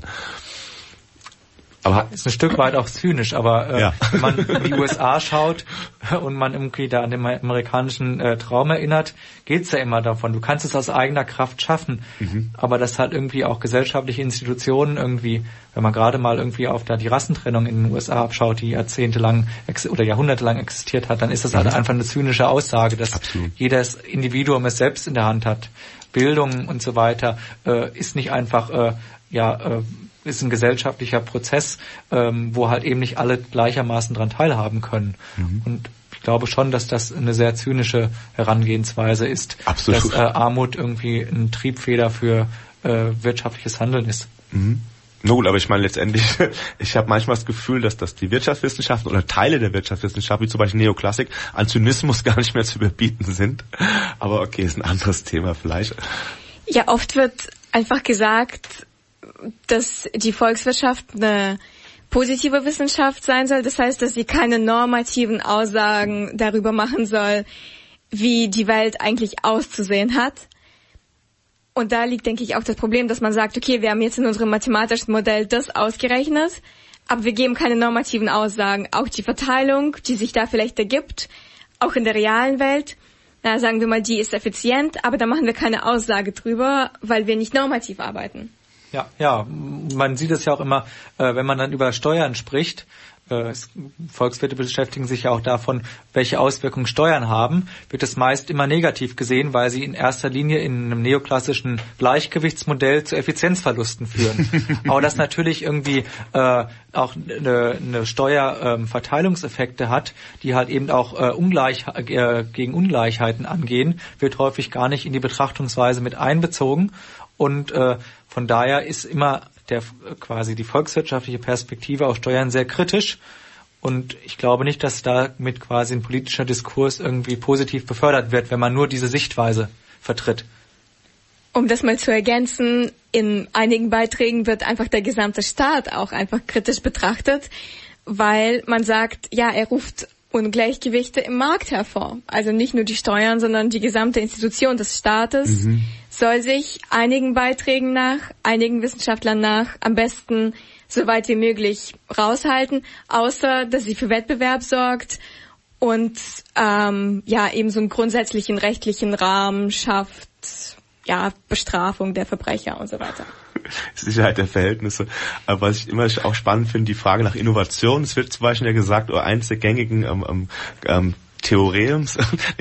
F: Aber ist ein Stück weit auch zynisch, aber äh, ja. wenn man in die U S A schaut und man irgendwie da an den amerikanischen äh, Traum erinnert, geht's ja immer davon. Du kannst es aus eigener Kraft schaffen, mhm. aber das hat irgendwie auch gesellschaftliche Institutionen irgendwie, wenn man gerade mal irgendwie auf da die Rassentrennung in den U S A abschaut, die jahrzehntelang ex- oder jahrhundertelang existiert hat, dann ist das mhm. halt einfach eine zynische Aussage, dass Absolut. jedes Individuum es selbst in der Hand hat. Bildung und so weiter äh, ist nicht einfach äh, ja äh, ist ein gesellschaftlicher Prozess, ähm, wo halt eben nicht alle gleichermaßen dran teilhaben können. Mhm. Und ich glaube schon, dass das eine sehr zynische Herangehensweise ist, Absolut. dass äh, Armut irgendwie eine Triebfeder für äh, wirtschaftliches Handeln ist.
C: Mhm. Na gut, aber ich meine letztendlich, ich habe manchmal das Gefühl, dass, dass die Wirtschaftswissenschaften oder Teile der Wirtschaftswissenschaft, wie zum Beispiel Neoklassik, an Zynismus gar nicht mehr zu überbieten sind. Aber okay, ist ein anderes Thema vielleicht.
G: Ja, oft wird einfach gesagt, dass die Volkswirtschaft eine positive Wissenschaft sein soll. Das heißt, dass sie keine normativen Aussagen darüber machen soll, wie die Welt eigentlich auszusehen hat. Und da liegt, denke ich, auch das Problem, dass man sagt, okay, wir haben jetzt in unserem mathematischen Modell das ausgerechnet, aber wir geben keine normativen Aussagen. Auch die Verteilung, die sich da vielleicht ergibt, auch in der realen Welt, na, sagen wir mal, die ist effizient, aber da machen wir keine Aussage drüber, weil wir nicht normativ arbeiten.
F: Ja, ja, man sieht es ja auch immer, äh, wenn man dann über Steuern spricht. Äh, Volkswirte beschäftigen sich ja auch davon, welche Auswirkungen Steuern haben, wird es meist immer negativ gesehen, weil sie in erster Linie in einem neoklassischen Gleichgewichtsmodell zu Effizienzverlusten führen. Aber dass natürlich irgendwie äh, auch eine, eine Steuerverteilungseffekte ähm, hat, die halt eben auch äh, ungleich, äh, gegen Ungleichheiten angehen, wird häufig gar nicht in die Betrachtungsweise mit einbezogen. Und äh, von daher ist immer der quasi die volkswirtschaftliche Perspektive auf Steuern sehr kritisch. Und ich glaube nicht, dass damit quasi ein politischer Diskurs irgendwie positiv befördert wird, wenn man nur diese Sichtweise vertritt.
G: Um das mal zu ergänzen, in einigen Beiträgen wird einfach der gesamte Staat auch einfach kritisch betrachtet, weil man sagt, ja, er ruft Ungleichgewichte im Markt hervor. Also nicht nur die Steuern, sondern die gesamte Institution des Staates mhm. soll sich einigen Beiträgen nach, einigen Wissenschaftlern nach am besten so weit wie möglich raushalten, außer dass sie für Wettbewerb sorgt und ähm, ja eben so einen grundsätzlichen rechtlichen Rahmen schafft, ja, Bestrafung der Verbrecher und so weiter.
C: Sicherheit der Verhältnisse. Aber was ich immer auch spannend finde, die Frage nach Innovation. Es wird zum Beispiel ja gesagt, oder eins der gängigen ähm, ähm, Theorems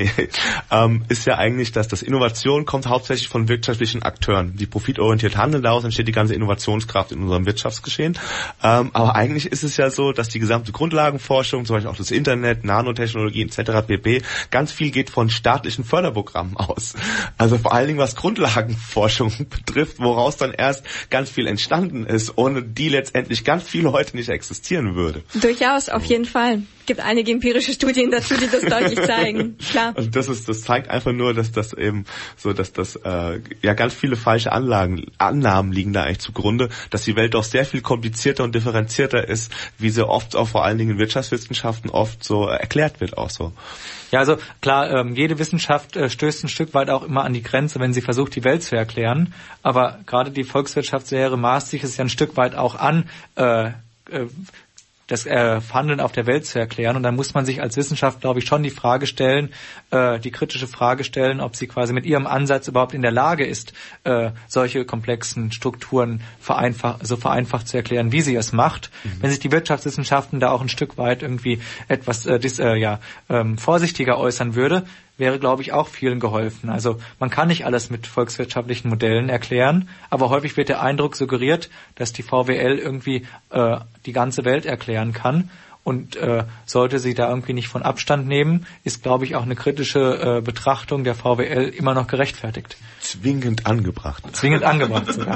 C: ähm, ist ja eigentlich, dass das Innovation kommt hauptsächlich von wirtschaftlichen Akteuren, die profitorientiert handeln. Daraus entsteht die ganze Innovationskraft in unserem Wirtschaftsgeschehen. Ähm, aber eigentlich ist es ja so, dass die gesamte Grundlagenforschung, zum Beispiel auch das Internet, Nanotechnologie et cetera pp. ganz viel geht von staatlichen Förderprogrammen aus. Also vor allen Dingen, was Grundlagenforschung betrifft, woraus dann erst ganz viel entstanden ist, ohne die letztendlich ganz viel heute nicht existieren würde.
G: Durchaus, auf jeden Fall. gibt einige empirische Studien dazu, die das deutlich zeigen. Klar.
C: Also das ist, das zeigt einfach nur, dass das eben so, dass das äh, ja ganz viele falsche Anlagen, Annahmen liegen da eigentlich zugrunde, dass die Welt doch sehr viel komplizierter und differenzierter ist, wie sie oft auch vor allen Dingen in Wirtschaftswissenschaften oft so erklärt wird auch so.
F: Ja, also klar, ähm, jede Wissenschaft äh, stößt ein Stück weit auch immer an die Grenze, wenn sie versucht, die Welt zu erklären. Aber gerade die Volkswirtschaftslehre maßt sich es ja ein Stück weit auch an, äh, äh, das äh, Handeln auf der Welt zu erklären. Und dann muss man sich als Wissenschaft, glaube ich, schon die Frage stellen, äh, die kritische Frage stellen, ob sie quasi mit ihrem Ansatz überhaupt in der Lage ist, äh, solche komplexen Strukturen vereinfach, so vereinfacht zu erklären, wie sie es macht. Mhm. Wenn sich die Wirtschaftswissenschaften da auch ein Stück weit irgendwie etwas äh, dis, äh, ja, ähm, vorsichtiger äußern würde, wäre, glaube ich, auch vielen geholfen. Also man kann nicht alles mit volkswirtschaftlichen Modellen erklären, aber häufig wird der Eindruck suggeriert, dass die V W L irgendwie äh, die ganze Welt erklären kann. Und äh, sollte sie da irgendwie nicht von Abstand nehmen, ist, glaube ich, auch eine kritische äh, Betrachtung der V W L immer noch gerechtfertigt.
C: Zwingend angebracht.
F: Zwingend angebracht sogar.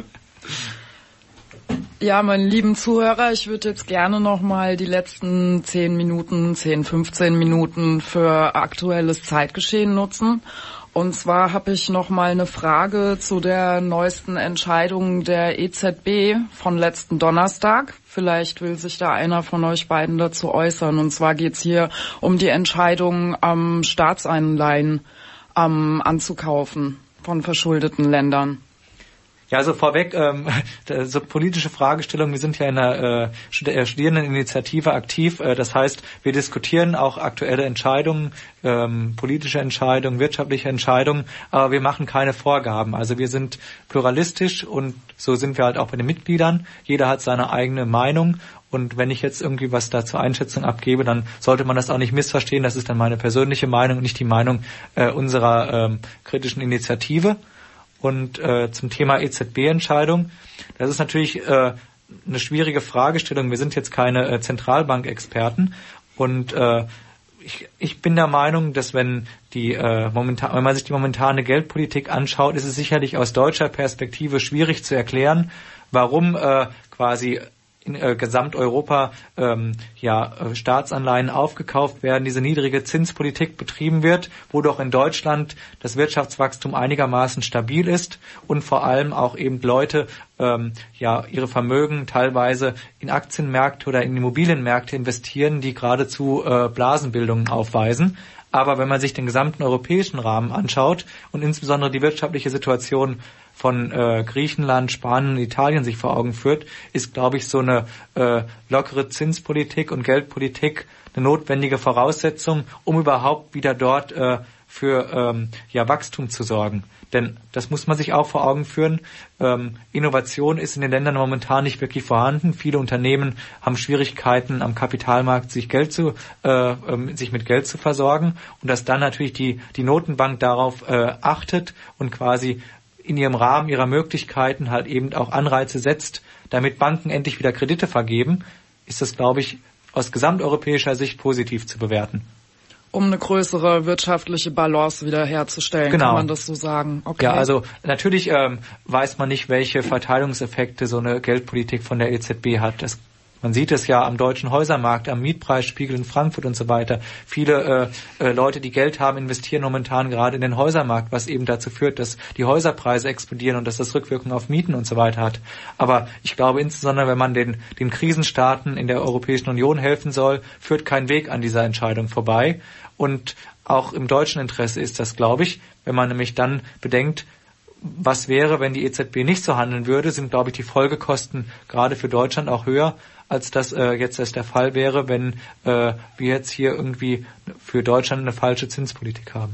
E: Ja, meine lieben Zuhörer, ich würde jetzt gerne nochmal die letzten zehn Minuten, zehn, fünfzehn Minuten für aktuelles Zeitgeschehen nutzen. Und zwar habe ich nochmal eine Frage zu der neuesten Entscheidung der E Z B von letzten Donnerstag. Vielleicht will sich da einer von euch beiden dazu äußern. Und zwar geht's hier um die Entscheidung, ähm, Staatsanleihen ähm, anzukaufen von verschuldeten Ländern.
F: Ja, also vorweg, ähm, so politische Fragestellungen, wir sind ja in einer äh, Studierendeninitiative aktiv, äh, das heißt, wir diskutieren auch aktuelle Entscheidungen, ähm, politische Entscheidungen, wirtschaftliche Entscheidungen, aber wir machen keine Vorgaben. Also wir sind pluralistisch und so sind wir halt auch bei den Mitgliedern. Jeder hat seine eigene Meinung und wenn ich jetzt irgendwie was da zur Einschätzung abgebe, dann sollte man das auch nicht missverstehen. Das ist dann meine persönliche Meinung und nicht die Meinung äh, unserer ähm, kritischen Initiative. Und äh, zum Thema E Z B-Entscheidung, das ist natürlich äh, eine schwierige Fragestellung. Wir sind jetzt keine äh, Zentralbankexperten und äh, ich, ich bin der Meinung, dass wenn die äh, momentan, wenn man sich die momentane Geldpolitik anschaut, ist es sicherlich aus deutscher Perspektive schwierig zu erklären, warum äh, quasi in äh, Gesamteuropa ähm, ja äh, Staatsanleihen aufgekauft werden, diese niedrige Zinspolitik betrieben wird, wo doch in Deutschland das Wirtschaftswachstum einigermaßen stabil ist und vor allem auch eben Leute ähm, ja ihre Vermögen teilweise in Aktienmärkte oder in Immobilienmärkte investieren, die geradezu äh, Blasenbildungen aufweisen. Aber wenn man sich den gesamten europäischen Rahmen anschaut und insbesondere die wirtschaftliche Situation von äh, Griechenland, Spanien und Italien sich vor Augen führt, ist, glaube ich, so eine äh, lockere Zinspolitik und Geldpolitik eine notwendige Voraussetzung, um überhaupt wieder dort äh, für ähm, ja, Wachstum zu sorgen. Denn das muss man sich auch vor Augen führen. Ähm, Innovation ist in den Ländern momentan nicht wirklich vorhanden. Viele Unternehmen haben Schwierigkeiten am Kapitalmarkt, sich Geld zu, äh, ähm, sich mit Geld zu versorgen. Und dass dann natürlich die die Notenbank darauf äh, achtet und quasi in ihrem Rahmen ihrer Möglichkeiten halt eben auch Anreize setzt, damit Banken endlich wieder Kredite vergeben, ist das, glaube ich, aus gesamteuropäischer Sicht positiv zu bewerten.
E: Um eine größere wirtschaftliche Balance wiederherzustellen,
F: genau.
E: Kann man das so sagen? Okay.
F: Ja, also natürlich ähm, weiß man nicht, welche Verteilungseffekte so eine Geldpolitik von der E Z B hat. Das, man sieht es ja am deutschen Häusermarkt, am Mietpreisspiegel in Frankfurt und so weiter. Viele äh, äh, Leute, die Geld haben, investieren momentan gerade in den Häusermarkt, was eben dazu führt, dass die Häuserpreise explodieren und dass das Rückwirkungen auf Mieten und so weiter hat. Aber ich glaube insbesondere, wenn man den, den Krisenstaaten in der Europäischen Union helfen soll, führt kein Weg an dieser Entscheidung vorbei. Und auch im deutschen Interesse ist das, glaube ich, wenn man nämlich dann bedenkt, was wäre, wenn die E Z B nicht so handeln würde, sind, glaube ich, die Folgekosten gerade für Deutschland auch höher, als das äh, jetzt erst der Fall wäre, wenn äh, wir jetzt hier irgendwie für Deutschland eine falsche Zinspolitik haben.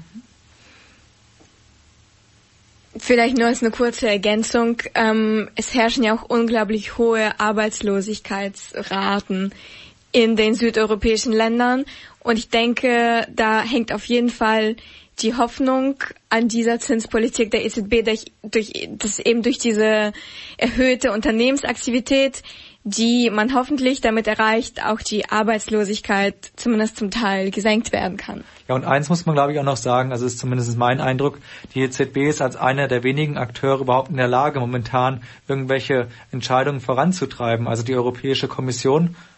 G: Vielleicht nur als eine kurze Ergänzung. Ähm, es herrschen ja auch unglaublich hohe Arbeitslosigkeitsraten in den südeuropäischen Ländern. Und ich denke, da hängt auf jeden Fall die Hoffnung an dieser Zinspolitik der E Z B, durch, durch, dass eben durch diese erhöhte Unternehmensaktivität, die man hoffentlich damit erreicht, auch die Arbeitslosigkeit zumindest zum Teil gesenkt werden kann.
F: Ja, und eins muss man, glaube ich, auch noch sagen, also ist zumindest mein Eindruck, die E Z B ist als einer der wenigen Akteure überhaupt in der Lage, momentan irgendwelche Entscheidungen voranzutreiben. Also die Europäische Kommission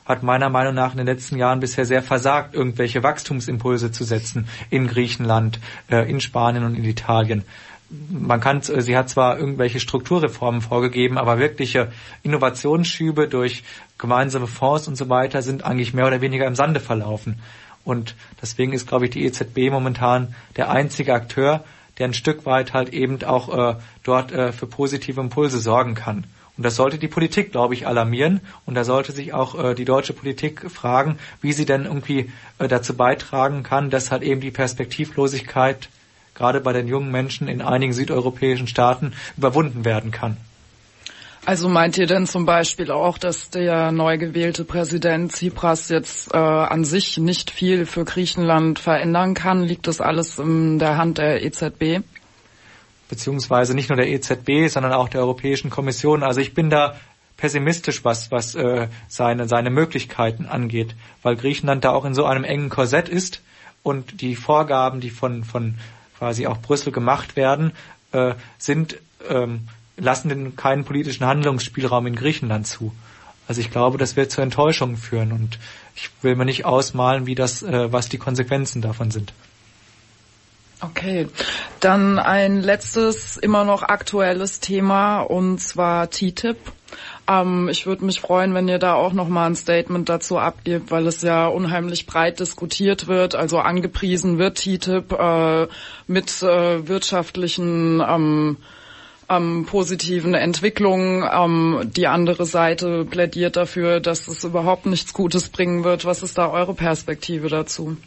F: hat meiner Meinung nach in den letzten Jahren bisher sehr versagt, irgendwelche Wachstumsimpulse zu setzen in Griechenland, äh, in Spanien und in Italien. Man kann, sie hat zwar irgendwelche Strukturreformen vorgegeben, aber wirkliche Innovationsschübe durch gemeinsame Fonds und so weiter sind eigentlich mehr oder weniger im Sande verlaufen. Und deswegen ist, glaube ich, die E Z B momentan der einzige Akteur, der ein Stück weit halt eben auch äh, dort äh, für positive Impulse sorgen kann. Und das sollte die Politik, glaube ich, alarmieren. Und da sollte sich auch äh, die deutsche Politik fragen, wie sie denn irgendwie äh, dazu beitragen kann, dass halt eben die Perspektivlosigkeit gerade bei den jungen Menschen in einigen südeuropäischen Staaten überwunden werden kann.
E: Also meint ihr denn zum Beispiel auch, dass der neu gewählte Präsident Tsipras jetzt äh, an sich nicht viel für Griechenland verändern kann? Liegt das alles in der Hand der E Z B?
F: Beziehungsweise nicht nur der E Z B, sondern auch der Europäischen Kommission. Also ich bin da pessimistisch, was was äh, seine seine Möglichkeiten angeht, weil Griechenland da auch in so einem engen Korsett ist und die Vorgaben, die von von quasi auch Brüssel gemacht werden, äh, sind ähm, lassen den keinen politischen Handlungsspielraum in Griechenland zu. Also ich glaube, das wird zu Enttäuschungen führen und ich will mir nicht ausmalen, wie das, äh, was die Konsequenzen davon sind.
E: Okay, dann ein letztes, immer noch aktuelles Thema und zwar T T I P. Ähm, ich würde mich freuen, wenn ihr da auch nochmal ein Statement dazu abgebt, weil es ja unheimlich breit diskutiert wird. Also angepriesen wird T T I P äh, mit äh, wirtschaftlichen ähm, ähm, positiven Entwicklungen. Ähm, die andere Seite plädiert dafür, dass es überhaupt nichts Gutes bringen wird. Was ist da eure Perspektive dazu?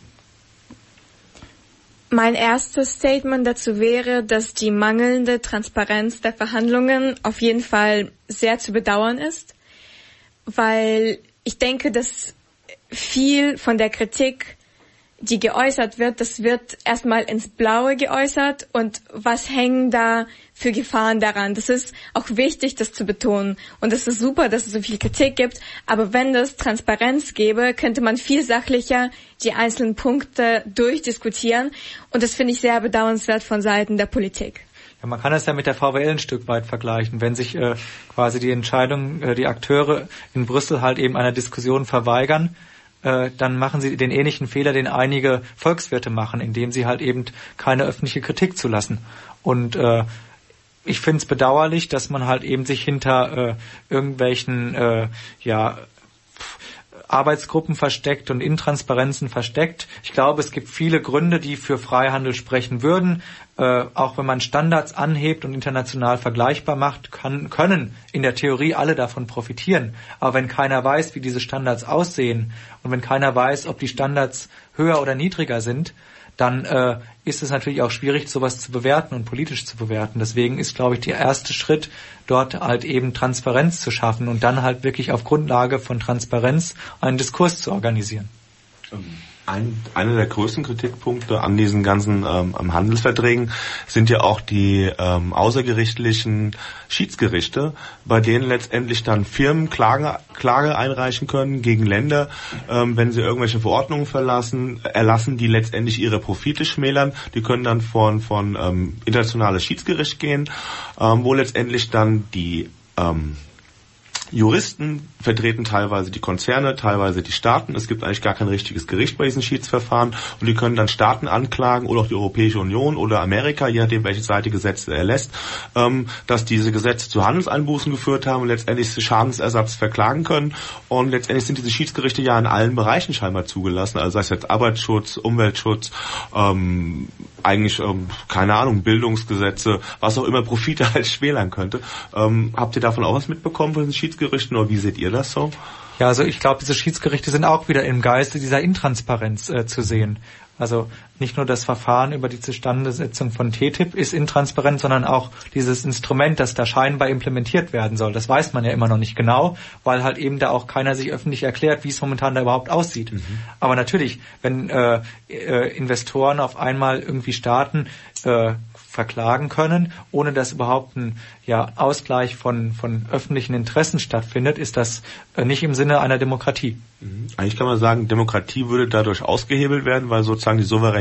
G: Mein erstes Statement dazu wäre, dass die mangelnde Transparenz der Verhandlungen auf jeden Fall sehr zu bedauern ist, weil ich denke, dass viel von der Kritik, die geäußert wird, das wird erstmal ins Blaue geäußert und was hängen da für Gefahren daran? Das ist auch wichtig, das zu betonen und es ist super, dass es so viel Kritik gibt, aber wenn es Transparenz gäbe, könnte man viel sachlicher die einzelnen Punkte durchdiskutieren und das finde ich sehr bedauernswert von Seiten der Politik.
F: Ja, man kann es ja mit der V W L ein Stück weit vergleichen, wenn sich äh, quasi die Entscheidung, äh, die Akteure in Brüssel halt eben einer Diskussion verweigern, äh, dann machen sie den ähnlichen Fehler, den einige Volkswirte machen, indem sie halt eben keine öffentliche Kritik zulassen. Und äh, ich finde es bedauerlich, dass man halt eben sich hinter äh, irgendwelchen äh, ja Arbeitsgruppen versteckt und Intransparenzen versteckt. Ich glaube, es gibt viele Gründe, die für Freihandel sprechen würden. Äh, auch wenn man Standards anhebt und international vergleichbar macht, kann, können in der Theorie alle davon profitieren. Aber wenn keiner weiß, wie diese Standards aussehen und wenn keiner weiß, ob die Standards höher oder niedriger sind, dann äh, ist es natürlich auch schwierig, sowas zu bewerten und politisch zu bewerten. Deswegen ist, glaube ich, der erste Schritt, dort halt eben Transparenz zu schaffen und dann halt wirklich auf Grundlage von Transparenz einen Diskurs zu organisieren.
C: Ein, einer der größten Kritikpunkte an diesen ganzen ähm, Handelsverträgen sind ja auch die ähm, außergerichtlichen Schiedsgerichte, bei denen letztendlich dann Firmen Klage, Klage einreichen können gegen Länder, ähm, wenn sie irgendwelche Verordnungen verlassen, erlassen, die letztendlich ihre Profite schmälern. Die können dann von von ähm, internationales Schiedsgericht gehen, ähm, wo letztendlich dann die ähm, Juristen vertreten teilweise die Konzerne, teilweise die Staaten. Es gibt eigentlich gar kein richtiges Gericht bei diesen Schiedsverfahren und die können dann Staaten anklagen oder auch die Europäische Union oder Amerika, je nachdem, welche Seite Gesetze erlässt, ähm, dass diese Gesetze zu Handelseinbußen geführt haben und letztendlich Schadensersatz verklagen können. Und letztendlich sind diese Schiedsgerichte ja in allen Bereichen scheinbar zugelassen, also sei es jetzt Arbeitsschutz, Umweltschutz, ähm, eigentlich, ähm, keine Ahnung, Bildungsgesetze, was auch immer Profite halt schmälern könnte. Ähm, habt ihr davon auch was mitbekommen von den Schiedsgerichten oder wie seht ihr das so?
F: Ja, also ich glaube, diese Schiedsgerichte sind auch wieder im Geiste dieser Intransparenz äh, zu sehen. Also nicht nur das Verfahren über die Zustandesetzung von T T I P ist intransparent, sondern auch dieses Instrument, das da scheinbar implementiert werden soll. Das weiß man ja immer noch nicht genau, weil halt eben da auch keiner sich öffentlich erklärt, wie es momentan da überhaupt aussieht. Mhm. Aber natürlich, wenn äh, äh, Investoren auf einmal irgendwie Staaten äh, verklagen können, ohne dass überhaupt ein ja, Ausgleich von, von öffentlichen Interessen stattfindet, ist das äh, nicht im Sinne einer Demokratie.
C: Mhm. Eigentlich kann man sagen, Demokratie würde dadurch ausgehebelt werden, weil sozusagen die Souveränität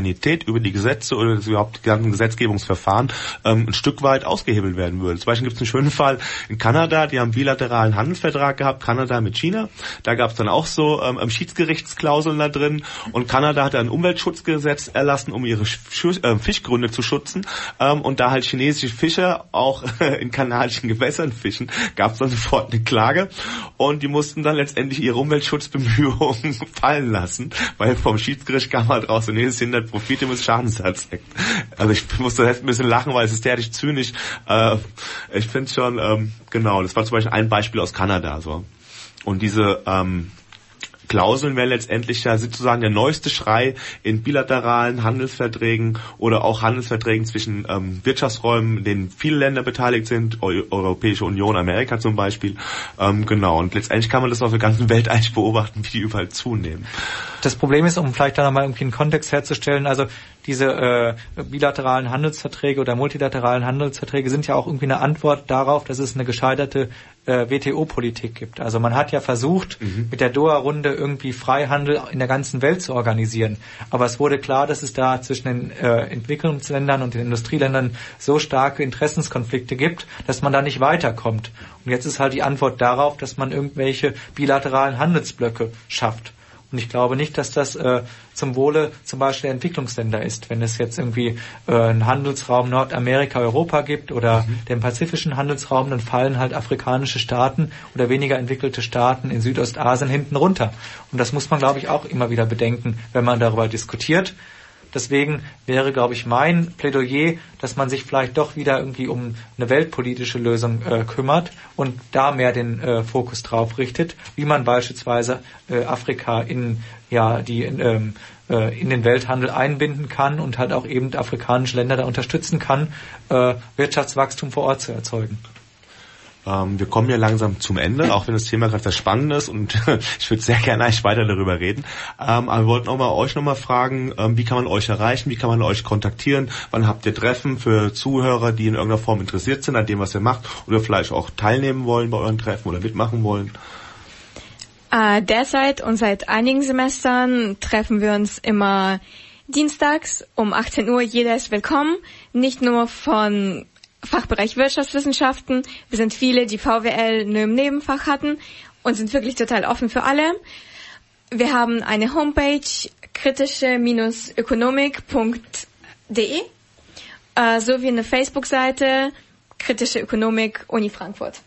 C: Souveränität über die Gesetze oder das überhaupt die ganzen Gesetzgebungsverfahren ähm, ein Stück weit ausgehebelt werden würde. Zum Beispiel gibt es einen schönen Fall in Kanada, die haben einen bilateralen Handelsvertrag gehabt, Kanada mit China. Da gab es dann auch so ähm, Schiedsgerichtsklauseln da drin und Kanada hat ein Umweltschutzgesetz erlassen, um ihre Sch- äh, Fischgründe zu schützen. Ähm, und da halt chinesische Fischer auch in kanadischen Gewässern fischen, gab es dann sofort eine Klage und die mussten dann letztendlich ihre Umweltschutzbemühungen fallen lassen, weil vom Schiedsgericht kam halt raus, nee, es hindert Profit im Schadensersatz. Also ich musste jetzt ein bisschen lachen, weil es ist derartig zynisch. Äh, ich finde schon, ähm, genau, das war zum Beispiel ein Beispiel aus Kanada. So. Und diese ähm, Klauseln wären letztendlich ja sozusagen der neueste Schrei in bilateralen Handelsverträgen oder auch Handelsverträgen zwischen ähm, Wirtschaftsräumen, in denen viele Länder beteiligt sind, Eu- Europäische Union, Amerika zum Beispiel. Ähm, genau, und letztendlich kann man das auf der ganzen Welt eigentlich beobachten, wie die überall zunehmen.
F: Das Problem ist, um vielleicht da nochmal irgendwie einen Kontext herzustellen, also diese äh, bilateralen Handelsverträge oder multilateralen Handelsverträge sind ja auch irgendwie eine Antwort darauf, dass es eine gescheiterte äh, W T O-Politik gibt. Also man hat ja versucht, mhm. mit der Doha-Runde irgendwie Freihandel in der ganzen Welt zu organisieren. Aber es wurde klar, dass es da zwischen den äh, Entwicklungsländern und den Industrieländern so starke Interessenskonflikte gibt, dass man da nicht weiterkommt. Und jetzt ist halt die Antwort darauf, dass man irgendwelche bilateralen Handelsblöcke schafft. Und ich glaube nicht, dass das äh, zum Wohle zum Beispiel der Entwicklungsländer ist. Wenn es jetzt irgendwie äh, einen Handelsraum Nordamerika, Europa gibt oder mhm. den pazifischen Handelsraum, dann fallen halt afrikanische Staaten oder weniger entwickelte Staaten in Südostasien hinten runter. Und das muss man, glaube ich, auch immer wieder bedenken, wenn man darüber diskutiert. Deswegen wäre, glaube ich, mein Plädoyer, dass man sich vielleicht doch wieder irgendwie um eine weltpolitische Lösung äh, kümmert und da mehr den äh, Fokus drauf richtet, wie man beispielsweise äh, Afrika in ja die ähm, äh, in den Welthandel einbinden kann und halt auch eben afrikanische Länder da unterstützen kann, äh, Wirtschaftswachstum vor Ort zu erzeugen.
C: Ähm, wir kommen ja langsam zum Ende, auch wenn das Thema gerade sehr spannend ist und ich würde sehr gerne eigentlich weiter darüber reden. Ähm, aber wir wollten auch mal euch nochmal fragen, ähm, wie kann man euch erreichen, wie kann man euch kontaktieren, wann habt ihr Treffen für Zuhörer, die in irgendeiner Form interessiert sind an dem, was ihr macht oder vielleicht auch teilnehmen wollen bei euren Treffen oder mitmachen wollen?
G: Äh, derzeit und seit einigen Semestern treffen wir uns immer dienstags um achtzehn Uhr. Jeder ist willkommen, nicht nur von Fachbereich Wirtschaftswissenschaften. Wir sind viele, die V W L nur im Nebenfach hatten und sind wirklich total offen für alle. Wir haben eine Homepage, kritische Ökonomik punkt de, äh, sowie eine Facebook-Seite, Kritische Ökonomik Uni Frankfurt.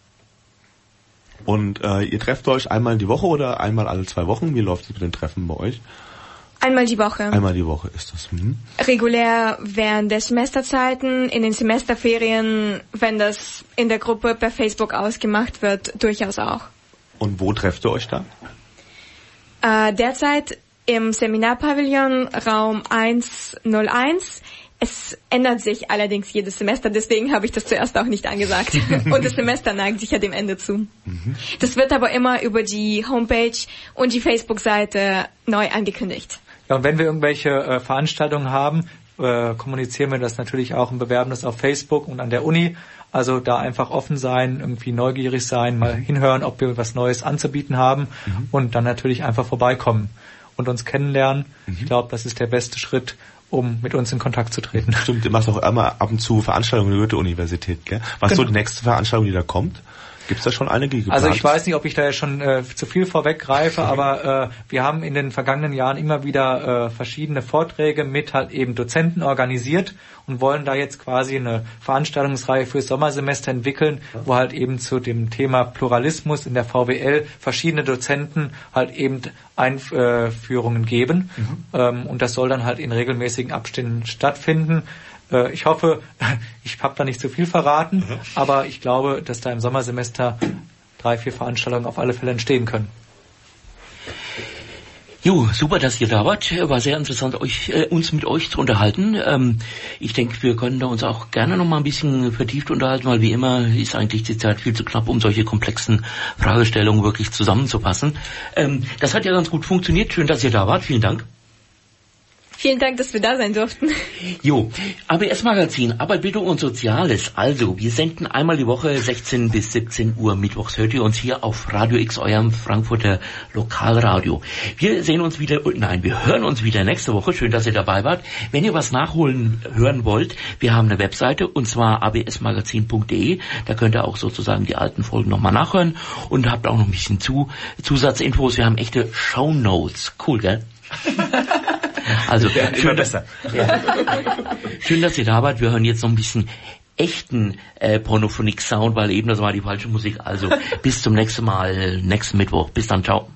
C: Und äh, ihr trefft euch einmal die Woche oder einmal alle zwei Wochen? Wie läuft es mit den Treffen bei euch?
G: Einmal die Woche.
C: Einmal die Woche ist das. Mhm.
G: Regulär während der Semesterzeiten, in den Semesterferien, wenn das in der Gruppe per Facebook ausgemacht wird, durchaus auch.
C: Und wo trefft ihr euch da?
G: Äh, derzeit im Seminarpavillon Raum hunderteins. Es ändert sich allerdings jedes Semester, deswegen habe ich das zuerst auch nicht angesagt. Und das Semester neigt sich ja dem Ende zu. Mhm. Das wird aber immer über die Homepage und die Facebook-Seite neu angekündigt.
F: Ja, und wenn wir irgendwelche äh, Veranstaltungen haben, äh, kommunizieren wir das natürlich auch und bewerben das auf Facebook und an der Uni. Also da einfach offen sein, irgendwie neugierig sein, mal hinhören, ob wir was Neues anzubieten haben mhm. und dann natürlich einfach vorbeikommen und uns kennenlernen. Mhm. Ich glaube, das ist der beste Schritt, um mit uns in Kontakt zu treten.
C: Stimmt, ihr macht auch immer ab und zu Veranstaltungen in der Goethe-Universität, gell? Was ist genau. so die nächste Veranstaltung, die da kommt? Gibt es da schon einige geplant?
F: Also ich weiß nicht, ob ich da jetzt schon äh, zu viel vorweggreife, okay. aber äh, wir haben in den vergangenen Jahren immer wieder äh, verschiedene Vorträge mit halt eben Dozenten organisiert und wollen da jetzt quasi eine Veranstaltungsreihe fürs Sommersemester entwickeln, wo halt eben zu dem Thema Pluralismus in der V W L verschiedene Dozenten halt eben Einführungen geben. Mhm. Ähm, und das soll dann halt in regelmäßigen Abständen stattfinden. Ich hoffe, ich habe da nicht zu viel verraten, mhm. aber ich glaube, dass da im Sommersemester drei, vier Veranstaltungen auf alle Fälle entstehen können.
D: Jo, super, dass ihr da wart. War sehr interessant, euch, äh, uns mit euch zu unterhalten. Ähm, ich denke, wir können da uns auch gerne noch mal ein bisschen vertieft unterhalten, weil wie immer ist eigentlich die Zeit viel zu knapp, um solche komplexen Fragestellungen wirklich zusammenzufassen. Ähm, das hat ja ganz gut funktioniert. Schön, dass ihr da wart. Vielen Dank.
G: Vielen Dank, dass wir da sein durften.
D: Jo, A B S-Magazin, Arbeit, Bildung und Soziales. Also, wir senden einmal die Woche sechzehn bis siebzehn Uhr mittwochs. Hört ihr uns hier auf Radio X, eurem Frankfurter Lokalradio. Wir sehen uns wieder, nein, wir hören uns wieder nächste Woche. Schön, dass ihr dabei wart. Wenn ihr was nachholen hören wollt, wir haben eine Webseite, und zwar a b s magazin punkt d e. Da könnt ihr auch sozusagen die alten Folgen nochmal nachhören und habt auch noch ein bisschen zu, Zusatzinfos. Wir haben echte Shownotes. Cool, gell? Also,
F: ja,
D: schön,
F: besser.
D: Ja. Schön, dass ihr da wart. Wir hören jetzt noch ein bisschen echten äh, Pornophonik-Sound, weil eben das war die falsche Musik. Also, bis zum nächsten Mal, nächsten Mittwoch. Bis dann, ciao.